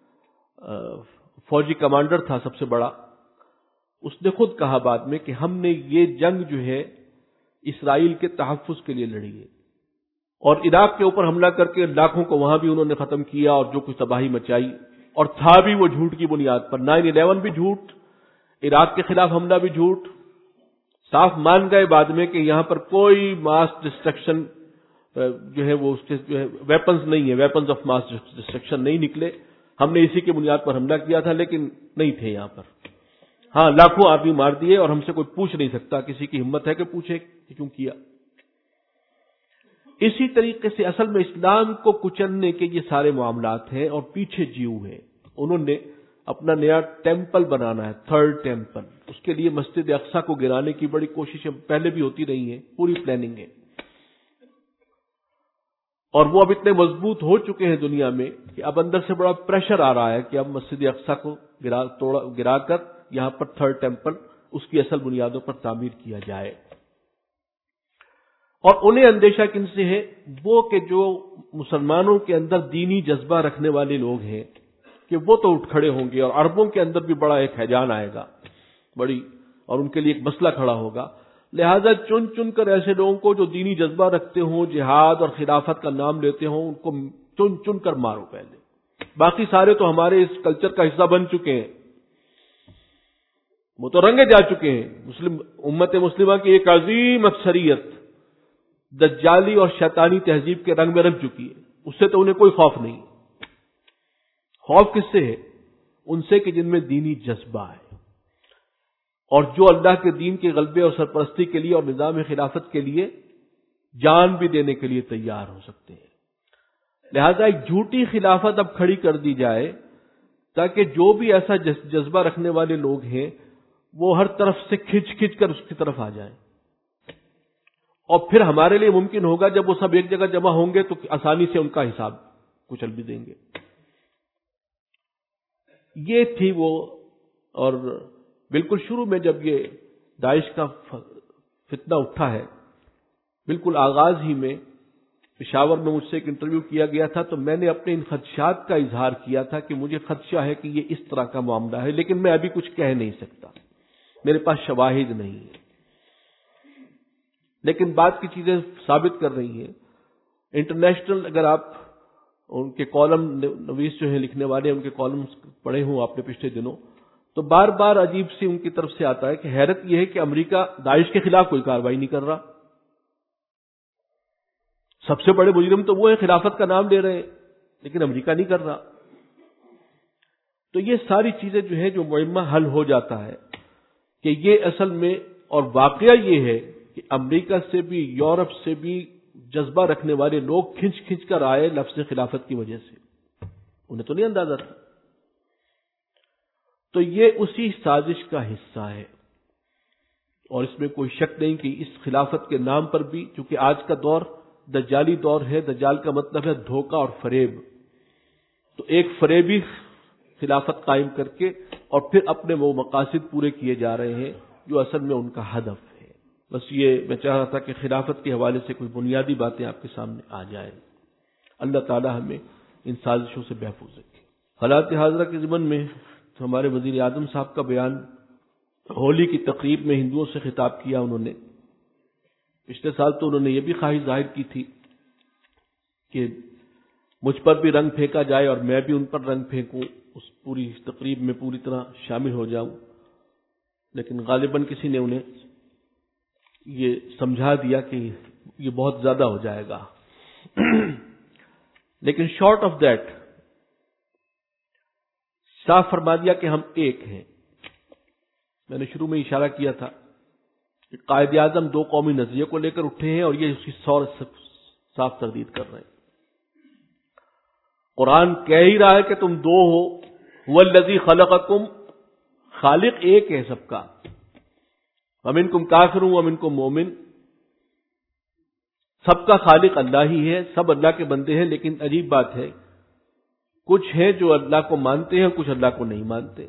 فوجی کمانڈر تھا سب سے بڑا، اس نے خود کہا بعد میں کہ ہم نے یہ جنگ جو ہے اسرائیل کے تحفظ کے لیے لڑی ہے، اور عراق کے اوپر حملہ کر کے لاکھوں کو وہاں بھی انہوں نے ختم کیا اور جو کچھ تباہی مچائی، اور تھا بھی وہ جھوٹ کی بنیاد پر. نائن الیون بھی جھوٹ، عراق کے خلاف حملہ بھی جھوٹ. صاف مان گئے بعد میں کہ یہاں پر کوئی ماس ڈسٹرکشن جو ہے وہ اس کے جو ہے ویپنز نہیں ہے، ویپنز آف ماس ڈسٹرکشن نہیں نکلے. ہم نے اسی کی بنیاد پر حملہ کیا تھا لیکن نہیں تھے یہاں پر. ہاں لاکھوں آدمی مار دیے اور ہم سے کوئی پوچھ نہیں سکتا، کسی کی ہمت ہے کہ پوچھے کہ کیوں کیا. اسی طریقے سے اصل میں اسلام کو کچلنے کے یہ سارے معاملات ہیں، اور پیچھے جیو ہے. انہوں نے اپنا نیا ٹیمپل بنانا ہے، تھرڈ ٹیمپل. اس کے لیے مسجد اقصی کو گرانے کی بڑی کوششیں پہلے بھی ہوتی رہی ہیں، پوری پلاننگ ہے. اور وہ اب اتنے مضبوط ہو چکے ہیں دنیا میں کہ اب اندر سے بڑا پریشر آ رہا ہے کہ اب مسجد اقصی کو گرا توڑا گرا کر یہاں پر تھرڈ ٹیمپل اس کی اصل بنیادوں پر تعمیر کیا جائے. اور انہیں اندیشہ کن سے ہے؟ وہ کہ جو مسلمانوں کے اندر دینی جذبہ رکھنے والے لوگ ہیں کہ وہ تو اٹھ کھڑے ہوں گے، اور عربوں کے اندر بھی بڑا ایک ہیجان آئے گا بڑی، اور ان کے لیے ایک مسئلہ کھڑا ہوگا. لہذا چن چن کر ایسے لوگوں کو جو دینی جذبہ رکھتے ہوں، جہاد اور خلافت کا نام لیتے ہوں، ان کو چن چن کر مارو پہلے. باقی سارے تو ہمارے اس کلچر کا حصہ بن چکے ہیں، وہ تو رنگے جا چکے ہیں. مسلم امت مسلمہ کی ایک عظیم اکثریت دجالی اور شیطانی تہذیب کے رنگ میں رنگ چکی ہے. اس سے تو انہیں کوئی خوف نہیں. خوف کس سے ہے؟ ان سے کہ جن میں دینی جذبہ ہے اور جو اللہ کے دین کے غلبے اور سرپرستی کے لیے اور نظام خلافت کے لیے جان بھی دینے کے لیے تیار ہو سکتے ہیں. لہذا ایک جھوٹی خلافت اب کھڑی کر دی جائے تاکہ جو بھی ایسا جذبہ رکھنے والے لوگ ہیں وہ ہر طرف سے کھچ کھچ کر اس کی طرف آ جائیں. اور پھر ہمارے لیے ممکن ہوگا جب وہ سب ایک جگہ جمع ہوں گے تو آسانی سے ان کا حساب کچل بھی دیں گے. یہ تھی وہ. اور بالکل شروع میں جب یہ داعش کا فتنہ اٹھا ہے، بالکل آغاز ہی میں پشاور میں مجھ سے ایک انٹرویو کیا گیا تھا، تو میں نے اپنے ان خدشات کا اظہار کیا تھا کہ مجھے خدشہ ہے کہ یہ اس طرح کا معاملہ ہے، لیکن میں ابھی کچھ کہہ نہیں سکتا، میرے پاس شواہد نہیں ہے. لیکن بات کی چیزیں ثابت کر رہی ہیں. انٹرنیشنل اگر آپ ان کے کالم نویس جو ہیں لکھنے والے ان کے کالمز پڑھے ہوں آپ نے پچھلے دنوں، تو بار بار عجیب سی ان کی طرف سے آتا ہے کہ حیرت یہ ہے کہ امریکہ داعش کے خلاف کوئی کارروائی نہیں کر رہا. سب سے بڑے مجرم تو وہ ہیں، خلافت کا نام لے رہے ہیں، لیکن امریکہ نہیں کر رہا. تو یہ ساری چیزیں جو ہے جو معمہ حل ہو جاتا ہے کہ یہ اصل میں، اور واقعہ یہ ہے کہ امریکہ سے بھی یورپ سے بھی جذبہ رکھنے والے لوگ کھنچ کھنچ کر آئے لفظ خلافت کی وجہ سے، انہیں تو نہیں اندازہ تھا. تو یہ اسی سازش کا حصہ ہے، اور اس میں کوئی شک نہیں کہ اس خلافت کے نام پر بھی، چونکہ آج کا دور دجالی دور ہے، دجال کا مطلب ہے دھوکہ اور فریب، تو ایک فریبی خلافت قائم کر کے اور پھر اپنے وہ مقاصد پورے کیے جا رہے ہیں جو اصل میں ان کا ہدف ہے. بس یہ میں چاہ رہا تھا کہ خلافت کے حوالے سے کوئی بنیادی باتیں آپ کے سامنے آ جائیں. اللہ تعالی ہمیں ان سازشوں سے محفوظ رکھے. حالات حاضرہ کے ضمن میں ہمارے وزیر اعظم صاحب کا بیان ہولی کی تقریب میں ہندوؤں سے خطاب کیا. انہوں نے پچھلے سال تو انہوں نے یہ بھی خواہش ظاہر کی تھی کہ مجھ پر بھی رنگ پھینکا جائے اور میں بھی ان پر رنگ پھینکوں، اس پوری تقریب میں پوری طرح شامل ہو جاؤں، لیکن غالباً کسی نے انہیں یہ سمجھا دیا کہ یہ بہت زیادہ ہو جائے گا. لیکن شارٹ آف دیٹ صاف فرما دیا کہ ہم ایک ہیں. میں نے شروع میں اشارہ کیا تھا کہ قائد اعظم دو قومی نظریے کو لے کر اٹھے ہیں اور یہ اس کی صاف تردید کر رہے ہیں. قرآن کہہ ہی رہا ہے کہ تم دو ہو، هو الذی خلقکم، خالق ایک ہے سب کا، ومنکم کافر ومنکم مومن، سب کا خالق اللہ ہی ہے، سب اللہ کے بندے ہیں. لیکن عجیب بات ہے، کچھ ہیں جو اللہ کو مانتے ہیں، کچھ اللہ کو نہیں مانتے.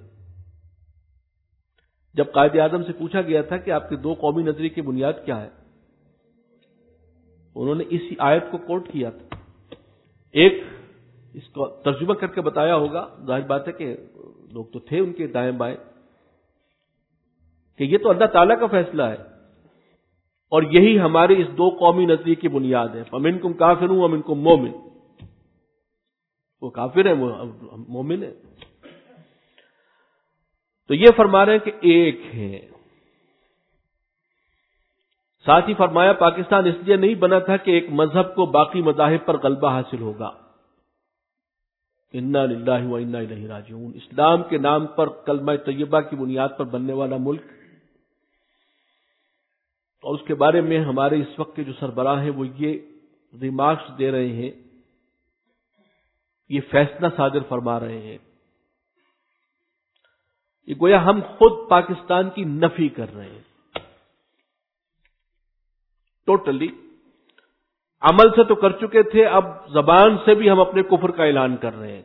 جب قائد اعظم سے پوچھا گیا تھا کہ آپ کے دو قومی نظریے کی بنیاد کیا ہے، انہوں نے اسی آیت کو کوٹ کیا تھا. ایک اس کو ترجمہ کر کے بتایا ہوگا، ظاہر بات ہے کہ لوگ تو تھے ان کے دائیں بائیں، کہ یہ تو اللہ تعالیٰ کا فیصلہ ہے اور یہی ہمارے اس دو قومی نظریے کی بنیاد ہے. فمنکم کافر ومنکم مومن، وہ کافر ہیں وہ مومن ہیں. تو یہ فرما رہے ہیں کہ ایک ہے. ساتھ ہی فرمایا پاکستان اس لیے نہیں بنا تھا کہ ایک مذہب کو باقی مذاہب پر غلبہ حاصل ہوگا. انا للہ و انا الیہ راجعون، اسلام کے نام پر کلمہ طیبہ کی بنیاد پر بننے والا ملک، اور اس کے بارے میں ہمارے اس وقت کے جو سربراہ ہیں وہ یہ ریمارکس دے رہے ہیں، یہ فیصلہ صادر فرما رہے ہیں، یہ گویا ہم خود پاکستان کی نفی کر رہے ہیں. ٹوٹلی عمل سے تو کر چکے تھے، اب زبان سے بھی ہم اپنے کفر کا اعلان کر رہے ہیں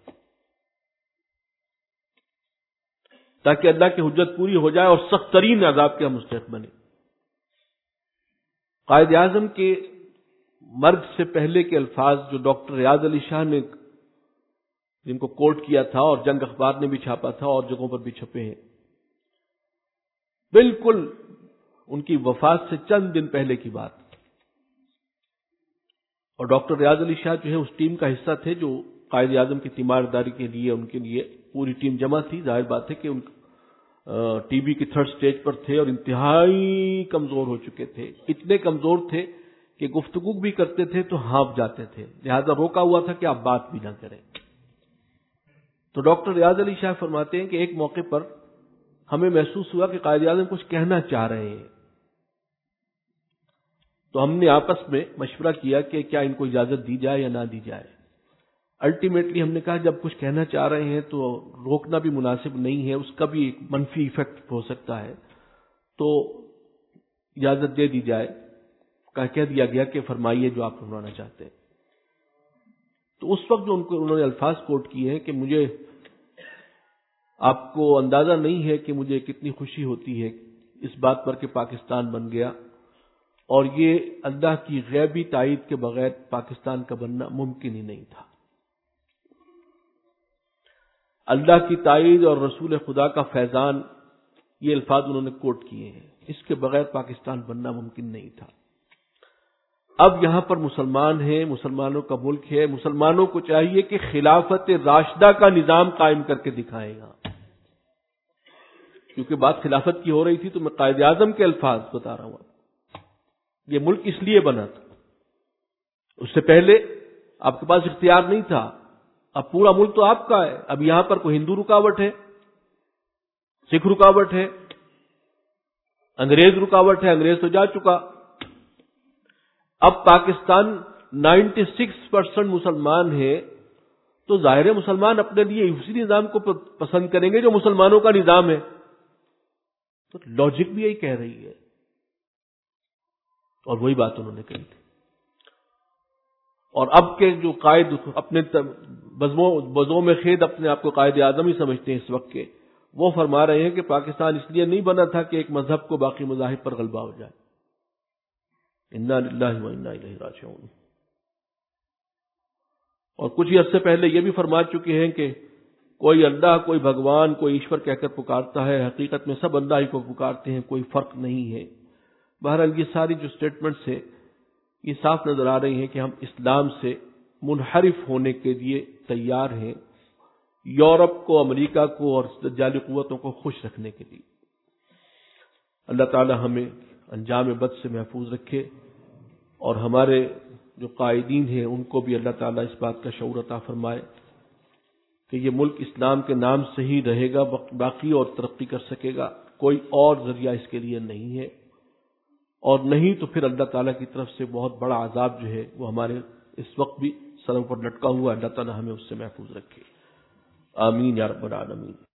تاکہ اللہ کی حجت پوری ہو جائے اور سخت ترین عذاب کے ہم مستحق بنیں. قائد اعظم کے مرگ سے پہلے کے الفاظ جو ڈاکٹر ریاض علی شاہ نے جن کو کوٹ کیا تھا اور جنگ اخبار نے بھی چھاپا تھا اور جگہوں پر بھی چھپے ہیں، بالکل ان کی وفات سے چند دن پہلے کی بات. اور ڈاکٹر ریاض علی شاہ جو ہے اس ٹیم کا حصہ تھے جو قائد اعظم کی تیمارداری کے لیے ان کے لیے پوری ٹیم جمع تھی. ظاہر بات ہے کہ ان ٹی بی کی تھرڈ سٹیج پر تھے اور انتہائی کمزور ہو چکے تھے. اتنے کمزور تھے کہ گفتگو بھی کرتے تھے تو ہانپ جاتے تھے، لہذا روکا ہوا تھا کہ آپ بات بھی نہ کریں. تو ڈاکٹر ریاض علی شاہ فرماتے ہیں کہ ایک موقع پر ہمیں محسوس ہوا کہ قائد اعظم کچھ کہنا چاہ رہے ہیں، تو ہم نے آپس میں مشورہ کیا کہ کیا ان کو اجازت دی جائے یا نہ دی جائے. الٹیمیٹلی ہم نے کہا جب کچھ کہنا چاہ رہے ہیں تو روکنا بھی مناسب نہیں ہے، اس کا بھی ایک منفی ایفیکٹ ہو سکتا ہے، تو اجازت دے دی جائے. کہہ دیا گیا کہ فرمائیے جو آپ فرمانا چاہتے ہیں. تو اس وقت جو ان کو انہوں نے الفاظ کوٹ کیے ہیں کہ مجھے آپ کو اندازہ نہیں ہے کہ مجھے کتنی خوشی ہوتی ہے اس بات پر کہ پاکستان بن گیا، اور یہ اللہ کی غیبی تائید کے بغیر پاکستان کا بننا ممکن ہی نہیں تھا. اللہ کی تائید اور رسول خدا کا فیضان، یہ الفاظ انہوں نے کوٹ کیے ہیں، اس کے بغیر پاکستان بننا ممکن نہیں تھا. اب یہاں پر مسلمان ہیں، مسلمانوں کا ملک ہے، مسلمانوں کو چاہیے کہ خلافت راشدہ کا نظام قائم کر کے دکھائے گا. کیونکہ بات خلافت کی ہو رہی تھی تو میں قائد اعظم کے الفاظ بتا رہا ہوں. یہ ملک اس لیے بنا تھا، اس سے پہلے آپ کے پاس اختیار نہیں تھا اب پورا ملک تو آپ کا ہے، اب یہاں پر کوئی ہندو رکاوٹ ہے، سکھ رکاوٹ ہے، انگریز رکاوٹ ہے، انگریز تو جا چکا۔ اب پاکستان نائنٹی سکس پرسنٹ مسلمان ہے، تو ظاہر ہے مسلمان اپنے لیے اسی نظام کو پسند کریں گے جو مسلمانوں کا نظام ہے۔ تو لاجک بھی یہی کہہ رہی ہے، اور وہی بات انہوں نے کہی تھی۔ اور اب کے جو قائد اپنے بزموں میں خید اپنے آپ کو قائد اعظم ہی سمجھتے ہیں اس وقت کے، وہ فرما رہے ہیں کہ پاکستان اس لیے نہیں بنا تھا کہ ایک مذہب کو باقی مذاہب پر غلبہ ہو جائے۔ انا للہ و انا الیہ راجعون۔ اور کچھ ہی عرصے پہلے یہ بھی فرما چکے ہیں کہ کوئی اللہ، کوئی بھگوان، کوئی ایشور کہہ کر پکارتا ہے، حقیقت میں سب اللہ ہی کو پکارتے ہیں، کوئی فرق نہیں ہے۔ بہرحال یہ ساری جو سٹیٹمنٹس ہیں یہ صاف نظر آ رہی ہیں کہ ہم اسلام سے منحرف ہونے کے لیے تیار ہیں، یورپ کو، امریکہ کو اور دجالی قوتوں کو خوش رکھنے کے لیے۔ اللہ تعالی ہمیں انجام بد سے محفوظ رکھے، اور ہمارے جو قائدین ہیں ان کو بھی اللہ تعالیٰ اس بات کا شعور عطا فرمائے کہ یہ ملک اسلام کے نام سے ہی رہے گا باقی اور ترقی کر سکے گا، کوئی اور ذریعہ اس کے لیے نہیں ہے، اور نہیں تو پھر اللہ تعالیٰ کی طرف سے بہت بڑا عذاب جو ہے وہ ہمارے اس وقت بھی سروں پر لٹکا ہوا، اللہ تعالیٰ ہمیں اس سے محفوظ رکھے۔ آمین یا رب العالمین۔